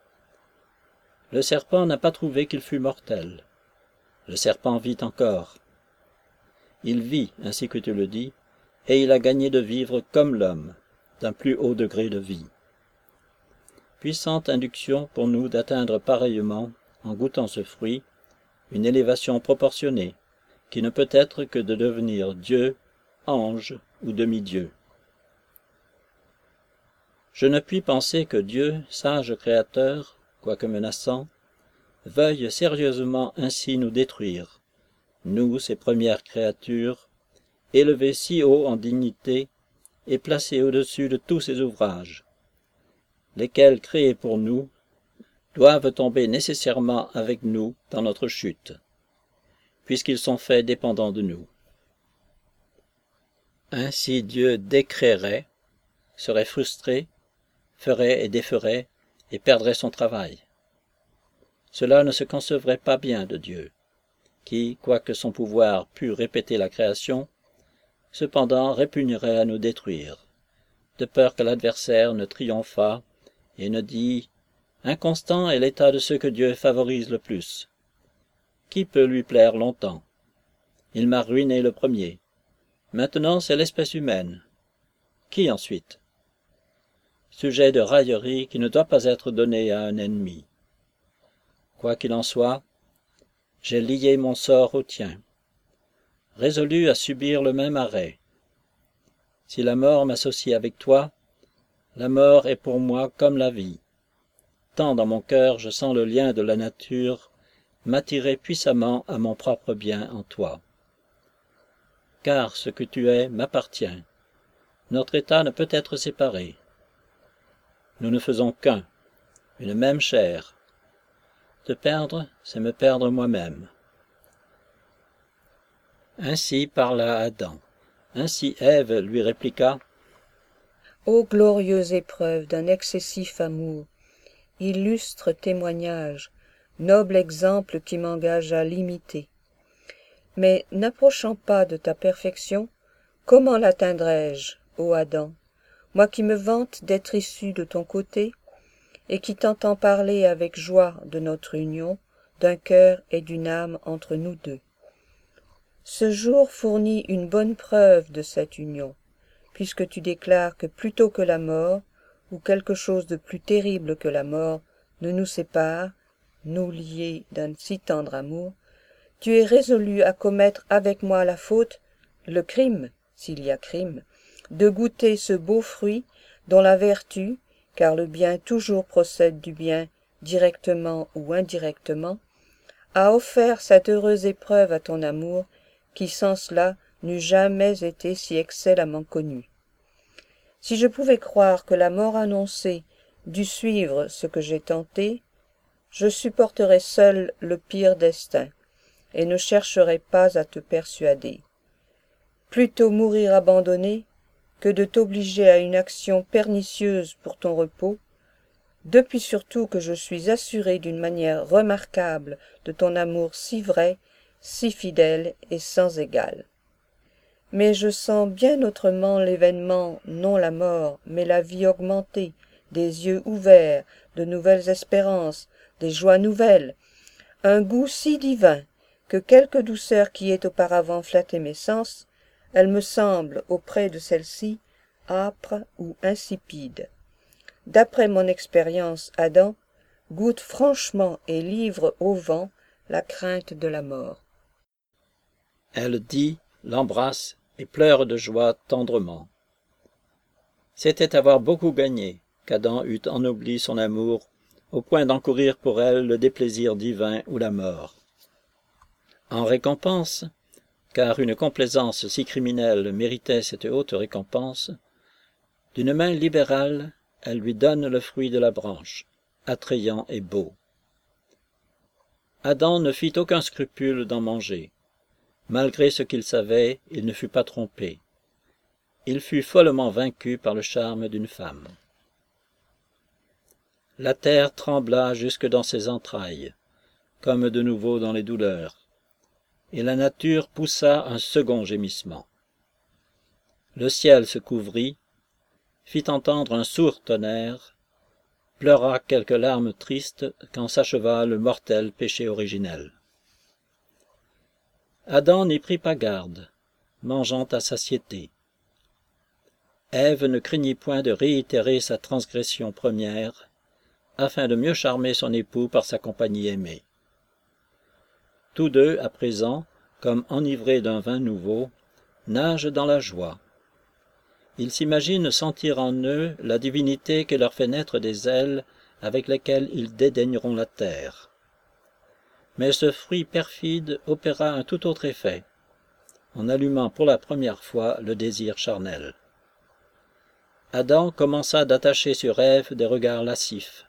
Le serpent n'a pas trouvé qu'il fût mortel. Le serpent vit encore. Il vit, ainsi que tu le dis, et il a gagné de vivre comme l'homme, d'un plus haut degré de vie. Puissante induction pour nous d'atteindre pareillement, en goûtant ce fruit, une élévation proportionnée, qui ne peut être que de devenir Dieu, ange ou demi-dieu. Je ne puis penser que Dieu, sage créateur, quoique menaçant, veuille sérieusement ainsi nous détruire, nous, ses premières créatures, élevés si haut en dignité et placés au-dessus de tous ses ouvrages, lesquels, créés pour nous, doivent tomber nécessairement avec nous dans notre chute, puisqu'ils sont faits dépendants de nous. Ainsi Dieu décréerait, serait frustré, ferait et déferait, et perdrait son travail. Cela ne se concevrait pas bien de Dieu, qui, quoique son pouvoir pût répéter la création, cependant répugnerait à nous détruire, de peur que l'adversaire ne triomphât et ne dit « Inconstant est l'état de ceux que Dieu favorise le plus. Qui peut lui plaire longtemps? Il m'a ruiné le premier. Maintenant c'est l'espèce humaine. Qui ensuite? » Sujet de raillerie qui ne doit pas être donné à un ennemi. Quoi qu'il en soit, j'ai lié mon sort au tien, résolu à subir le même arrêt. Si la mort m'associe avec toi, la mort est pour moi comme la vie. Tant dans mon cœur je sens le lien de la nature m'attirer puissamment à mon propre bien en toi. Car ce que tu es m'appartient. Notre état ne peut être séparé. Nous ne faisons qu'un, une même chair. Te perdre, c'est me perdre moi-même. Ainsi parla Adam. Ainsi Ève lui répliqua. Ô glorieuse épreuve d'un excessif amour, illustre témoignage, noble exemple qui m'engage à l'imiter. Mais n'approchant pas de ta perfection, comment l'atteindrai-je, ô Adam, moi qui me vante d'être issu de ton côté, et qui t'entends parler avec joie de notre union, d'un cœur et d'une âme entre nous deux. Ce jour fournit une bonne preuve de cette union, puisque tu déclares que plutôt que la mort, ou quelque chose de plus terrible que la mort, ne nous sépare, nous liés d'un si tendre amour, tu es résolu à commettre avec moi la faute, le crime, s'il y a crime, de goûter ce beau fruit dont la vertu, car le bien toujours procède du bien, directement ou indirectement, a offert cette heureuse épreuve à ton amour, qui sans cela n'eût jamais été si excellemment connu. Si je pouvais croire que la mort annoncée dut suivre ce que j'ai tenté, je supporterais seul le pire destin, et ne chercherais pas à te persuader. Plutôt mourir abandonné que de t'obliger à une action pernicieuse pour ton repos, depuis surtout que je suis assuré d'une manière remarquable de ton amour si vrai, si fidèle et sans égal. Mais je sens bien autrement l'événement, non la mort, mais la vie augmentée, des yeux ouverts, de nouvelles espérances, des joies nouvelles, un goût si divin que quelque douceur qui ait auparavant flatté mes sens, elle me semble, auprès de celle-ci, âpre ou insipide. D'après mon expérience, Adam goûte franchement et livre au vent la crainte de la mort. Elle dit, l'embrasse et pleure de joie tendrement. C'était avoir beaucoup gagné qu'Adam eût ennobli son amour au point d'encourir pour elle le déplaisir divin ou la mort. En récompense, car une complaisance si criminelle méritait cette haute récompense, d'une main libérale, elle lui donne le fruit de la branche, attrayant et beau. Adam ne fit aucun scrupule d'en manger. Malgré ce qu'il savait, il ne fut pas trompé. Il fut follement vaincu par le charme d'une femme. La terre trembla jusque dans ses entrailles, comme de nouveau dans les douleurs, et la nature poussa un second gémissement. Le ciel se couvrit, fit entendre un sourd tonnerre, pleura quelques larmes tristes quand s'acheva le mortel péché originel. Adam n'y prit pas garde, mangeant à satiété. Ève ne craignit point de réitérer sa transgression première, afin de mieux charmer son époux par sa compagnie aimée. Tous deux, à présent, comme enivrés d'un vin nouveau, nagent dans la joie. Ils s'imaginent sentir en eux la divinité qui leur fait naître des ailes avec lesquelles ils dédaigneront la terre. Mais ce fruit perfide opéra un tout autre effet, en allumant pour la première fois le désir charnel. Adam commença d'attacher sur Ève des regards lascifs.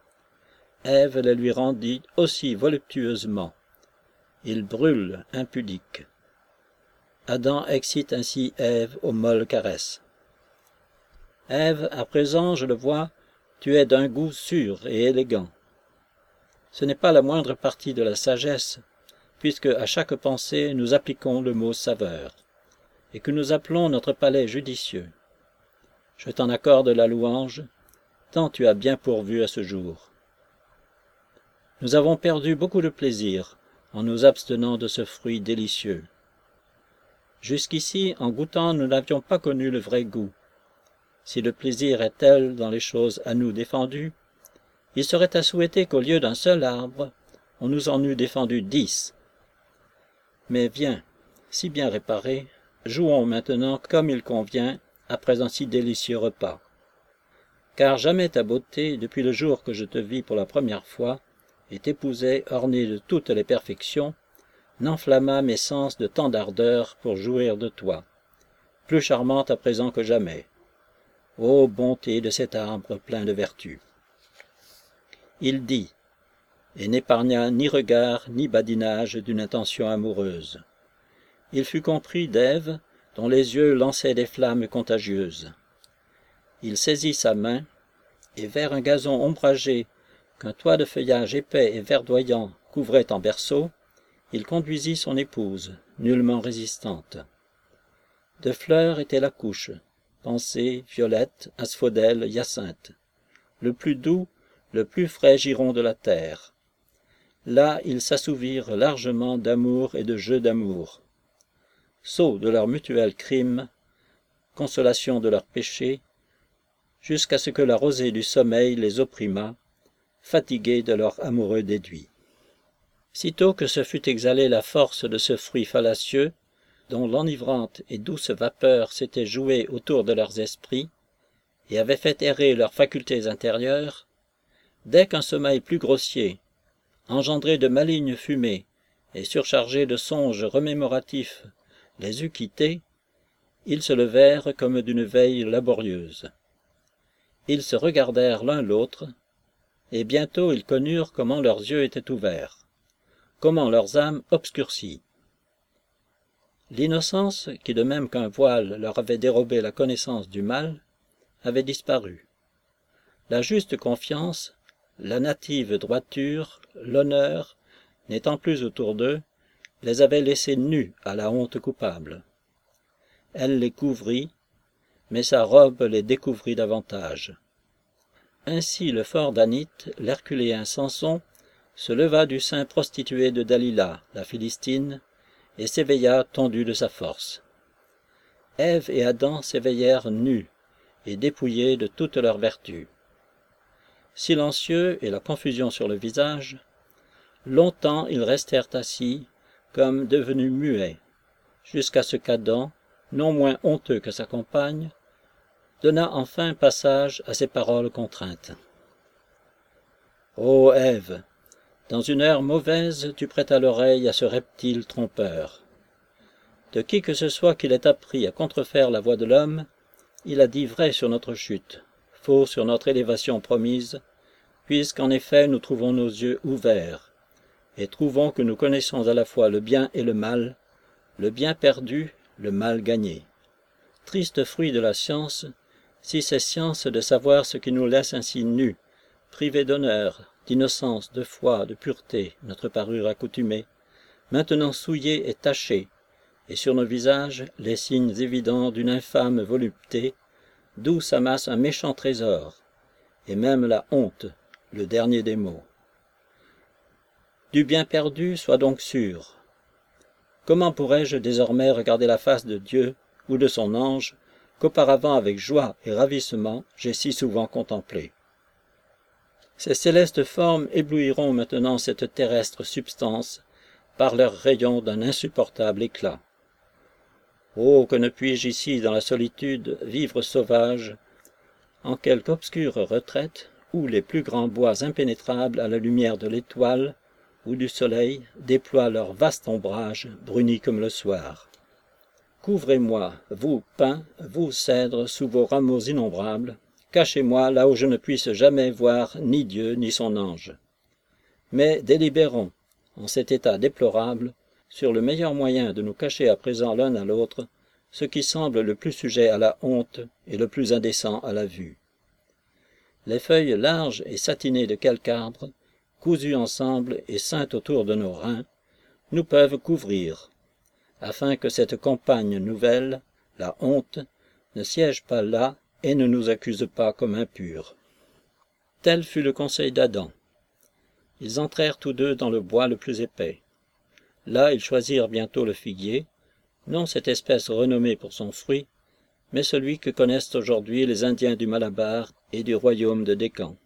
Ève les lui rendit aussi voluptueusement. Il brûle, impudique. Adam excite ainsi Ève aux molles caresses. Ève, à présent, je le vois, tu es d'un goût sûr et élégant. Ce n'est pas la moindre partie de la sagesse, puisque à chaque pensée nous appliquons le mot saveur, et que nous appelons notre palais judicieux. Je t'en accorde la louange, tant tu as bien pourvu à ce jour. Nous avons perdu beaucoup de plaisir en nous abstenant de ce fruit délicieux. Jusqu'ici, en goûtant, nous n'avions pas connu le vrai goût. Si le plaisir est tel dans les choses à nous défendues, il serait à souhaiter qu'au lieu d'un seul arbre, on nous en eût défendu dix. Mais viens, si bien réparés, jouons maintenant comme il convient après un si délicieux repas. Car jamais ta beauté, depuis le jour que je te vis pour la première fois, et t'épousai ornée de toutes les perfections, n'enflamma mes sens de tant d'ardeur pour jouir de toi, plus charmante à présent que jamais. Ô bonté de cet arbre plein de vertus! Il dit, et n'épargna ni regard ni badinage d'une intention amoureuse. Il fut compris d'Ève, dont les yeux lançaient des flammes contagieuses. Il saisit sa main, et vers un gazon ombragé qu'un toit de feuillage épais et verdoyant couvrait en berceau, il conduisit son épouse, nullement résistante. De fleurs était la couche, pensée, violette, asphodèle, hyacinthe, le plus doux, le plus frais giron de la terre. Là, ils s'assouvirent largement d'amour et de jeux d'amour. Sots de leur mutuel crime, consolation de leurs péchés, jusqu'à ce que la rosée du sommeil les opprimât, fatigués de leur amoureux déduit. Sitôt que se fut exhalée la force de ce fruit fallacieux, dont l'enivrante et douce vapeur s'était jouée autour de leurs esprits, et avait fait errer leurs facultés intérieures, dès qu'un sommeil plus grossier, engendré de malignes fumées et surchargé de songes remémoratifs, les eut quittés, ils se levèrent comme d'une veille laborieuse. Ils se regardèrent l'un l'autre, et bientôt ils connurent comment leurs yeux étaient ouverts, comment leurs âmes obscurcies. L'innocence, qui de même qu'un voile leur avait dérobé la connaissance du mal, avait disparu. La juste confiance, la native droiture, l'honneur, n'étant plus autour d'eux, les avait laissés nus à la honte coupable. Elle les couvrit, mais sa robe les découvrit davantage. Ainsi le fort danite, l'herculéen Samson, se leva du sein prostitué de Dalila, la Philistine, et s'éveilla tondu de sa force. Ève et Adam s'éveillèrent nus et dépouillés de toute leur vertu. Silencieux et la confusion sur le visage, longtemps ils restèrent assis, comme devenus muets, jusqu'à ce qu'Adam, non moins honteux que sa compagne, donna enfin passage à ses paroles contraintes. « Ô Ève, dans une heure mauvaise tu prêtas l'oreille à ce reptile trompeur. De qui que ce soit qu'il ait appris à contrefaire la voix de l'homme, il a dit vrai sur notre chute, faux sur notre élévation promise, puisqu'en effet nous trouvons nos yeux ouverts, et trouvons que nous connaissons à la fois le bien et le mal, le bien perdu, le mal gagné. Triste fruit de la science, si c'est science de savoir ce qui nous laisse ainsi nus, privés d'honneur, d'innocence, de foi, de pureté, notre parure accoutumée, maintenant souillée et tachée, et sur nos visages les signes évidents d'une infâme volupté, d'où s'amasse un méchant trésor, et même la honte, le dernier des maux. Du bien perdu, sois donc sûr. Comment pourrais-je désormais regarder la face de Dieu ou de son ange, qu'auparavant avec joie et ravissement j'ai si souvent contemplé? Ces célestes formes éblouiront maintenant cette terrestre substance par leurs rayons d'un insupportable éclat. Oh, que ne puis-je ici, dans la solitude, vivre sauvage, en quelque obscure retraite, où les plus grands bois impénétrables à la lumière de l'étoile ou du soleil déploient leur vaste ombrage, bruni comme le soir. Couvrez-moi, vous pins, vous cèdres, sous vos rameaux innombrables, cachez-moi là où je ne puisse jamais voir ni Dieu ni son ange. Mais délibérons, en cet état déplorable, sur le meilleur moyen de nous cacher à présent l'un à l'autre, ce qui semble le plus sujet à la honte et le plus indécent à la vue. Les feuilles larges et satinées de quelque arbre, cousues ensemble et ceintes autour de nos reins, nous peuvent couvrir, afin que cette compagne nouvelle, la honte, ne siège pas là et ne nous accuse pas comme impurs. Tel fut le conseil d'Adam. Ils entrèrent tous deux dans le bois le plus épais. Là ils choisirent bientôt le figuier, non cette espèce renommée pour son fruit, mais celui que connaissent aujourd'hui les Indiens du Malabar et du royaume de Décan.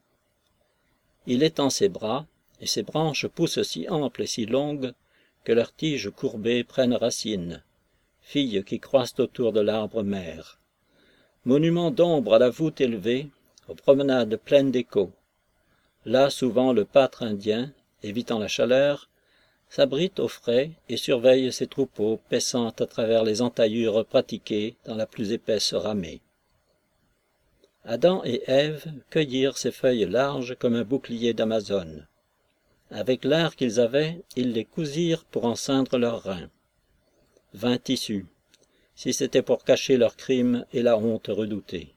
Il étend ses bras, et ses branches poussent si amples et si longues que leurs tiges courbées prennent racine, filles qui croissent autour de l'arbre mère. Monument d'ombre à la voûte élevée, aux promenades pleines d'échos. Là souvent le pâtre indien, évitant la chaleur, s'abrite au frais et surveille ses troupeaux paissant à travers les entaillures pratiquées dans la plus épaisse ramée. Adam et Ève cueillirent ces feuilles larges comme un bouclier d'Amazone. Avec l'art qu'ils avaient, ils les cousirent pour en ceindre leurs reins. Vain tissu, si c'était pour cacher leurs crimes et la honte redoutée.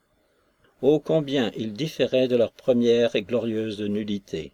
Ô combien ils différaient de leur première et glorieuse nullité.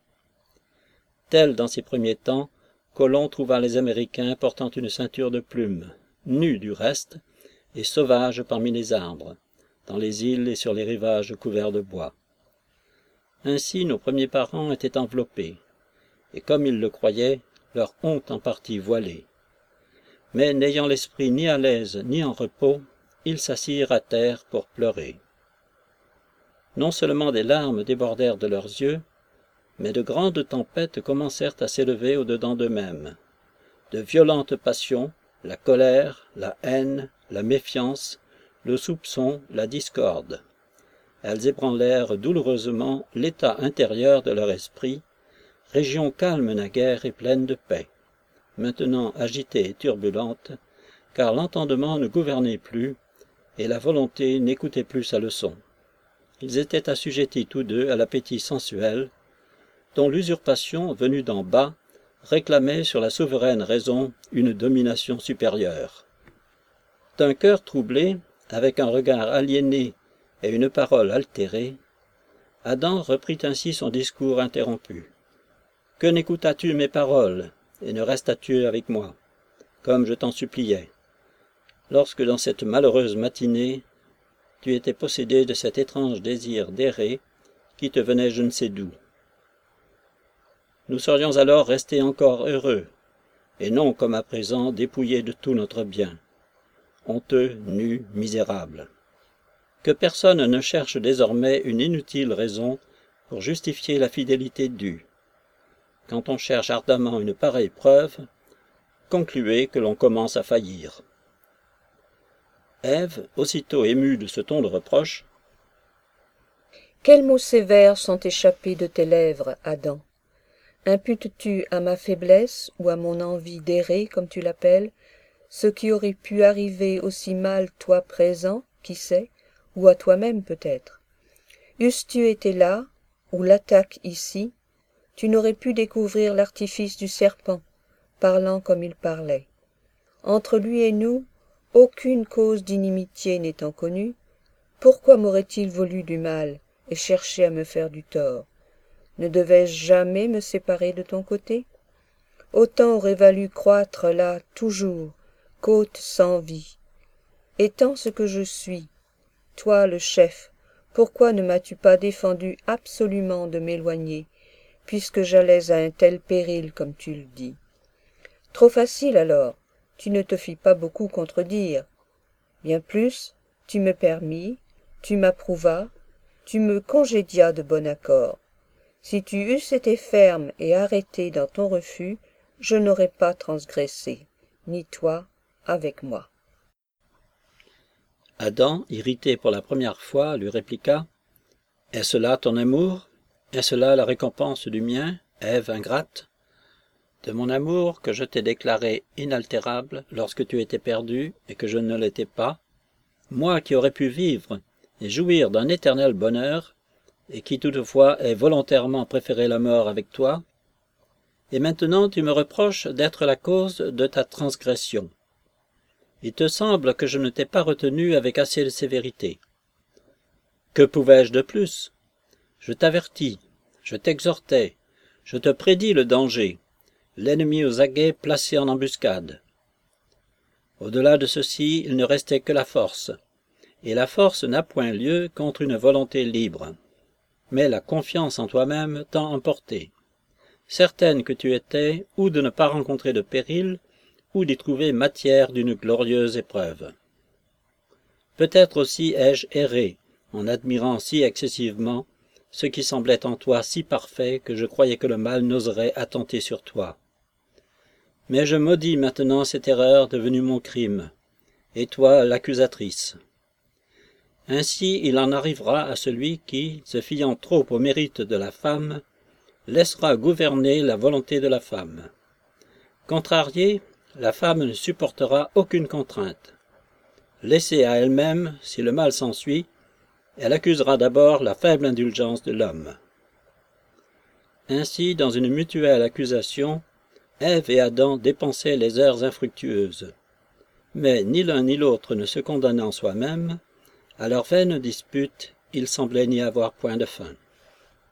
Tel dans ces premiers temps, Colomb trouva les Américains portant une ceinture de plumes, nus du reste, et sauvages parmi les arbres, dans les îles et sur les rivages couverts de bois. Ainsi nos premiers parents étaient enveloppés, et comme ils le croyaient, leur honte en partie voilée. Mais n'ayant l'esprit ni à l'aise ni en repos, ils s'assirent à terre pour pleurer. Non seulement des larmes débordèrent de leurs yeux, Mais de grandes tempêtes commencèrent à s'élever au-dedans d'eux-mêmes. De violentes passions, la colère, la haine, la méfiance, le soupçon, la discorde. Elles ébranlèrent douloureusement l'état intérieur de leur esprit, région calme naguère et pleine de paix, maintenant agitée et turbulente, car l'entendement ne gouvernait plus, et la volonté n'écoutait plus sa leçon. Ils étaient assujettis tous deux à l'appétit sensuel, dont l'usurpation, venue d'en bas, réclamait sur la souveraine raison une domination supérieure. D'un cœur troublé, avec un regard aliéné et une parole altérée, Adam reprit ainsi son discours interrompu. « Que n'écoutas-tu mes paroles, et ne restas-tu avec moi, comme je t'en suppliais, lorsque dans cette malheureuse matinée, tu étais possédé de cet étrange désir d'errer qui te venait je ne sais d'où. Nous serions alors restés encore heureux, et non comme à présent dépouillés de tout notre bien, honteux, nus, misérables. Que personne ne cherche désormais une inutile raison pour justifier la fidélité due. Quand on cherche ardemment une pareille preuve, concluez que l'on commence à faillir. » Ève, aussitôt émue de ce ton de reproche, « Quels mots sévères sont échappés de tes lèvres, Adam? Imputes-tu à ma faiblesse ou à mon envie d'errer, comme tu l'appelles, ce qui aurait pu arriver aussi mal toi présent, qui sait, ou à toi-même peut-être? Eusses-tu été là, ou l'attaque ici, tu n'aurais pu découvrir l'artifice du serpent, parlant comme il parlait. Entre lui et nous, aucune cause d'inimitié n'étant connue, pourquoi m'aurait-il voulu du mal et cherché à me faire du tort? Ne devais-je jamais me séparer de ton côté? Autant aurait valu croître là toujours, côte sans vie. Étant ce que je suis, toi le chef, pourquoi ne m'as-tu pas défendu absolument de m'éloigner, puisque j'allais à un tel péril comme tu le dis? Trop facile alors, tu ne te fis pas beaucoup contredire. Bien plus, tu me permis, tu m'approuvas, tu me congédias de bon accord. Si tu eusses été ferme et arrêté dans ton refus, je n'aurais pas transgressé, ni toi avec moi. » Adam, irrité pour la première fois, lui répliqua « Est-ce là ton amour? Est-ce là la récompense du mien, Ève ingrate? De mon amour que je t'ai déclaré inaltérable lorsque tu étais perdu et que je ne l'étais pas, moi qui aurais pu vivre et jouir d'un éternel bonheur, et qui toutefois ai volontairement préféré la mort avec toi, et maintenant tu me reproches d'être la cause de ta transgression. Il te semble que je ne t'ai pas retenu avec assez de sévérité. Que pouvais-je de plus? Je t'avertis, je t'exhortais, je te prédis le danger, l'ennemi aux aguets placé en embuscade. Au-delà de ceci, il ne restait que la force, et la force n'a point lieu contre une volonté libre. Mais la confiance en toi-même t'a emporté, certaine que tu étais ou de ne pas rencontrer de péril, ou d'y trouver matière d'une glorieuse épreuve. Peut-être aussi ai-je erré, en admirant si excessivement ce qui semblait en toi si parfait que je croyais que le mal n'oserait attenter sur toi. Mais je maudis maintenant cette erreur devenue mon crime, et toi l'accusatrice. Ainsi il en arrivera à celui qui, se fiant trop au mérite de la femme, laissera gouverner la volonté de la femme. Contrariée, la femme ne supportera aucune contrainte. Laissée à elle-même, si le mal s'ensuit, elle accusera d'abord la faible indulgence de l'homme. Ainsi, dans une mutuelle accusation, Ève et Adam dépensaient les heures infructueuses. Mais ni l'un ni l'autre ne se condamnant soi-même, à leur vaine dispute, il semblait n'y avoir point de fin.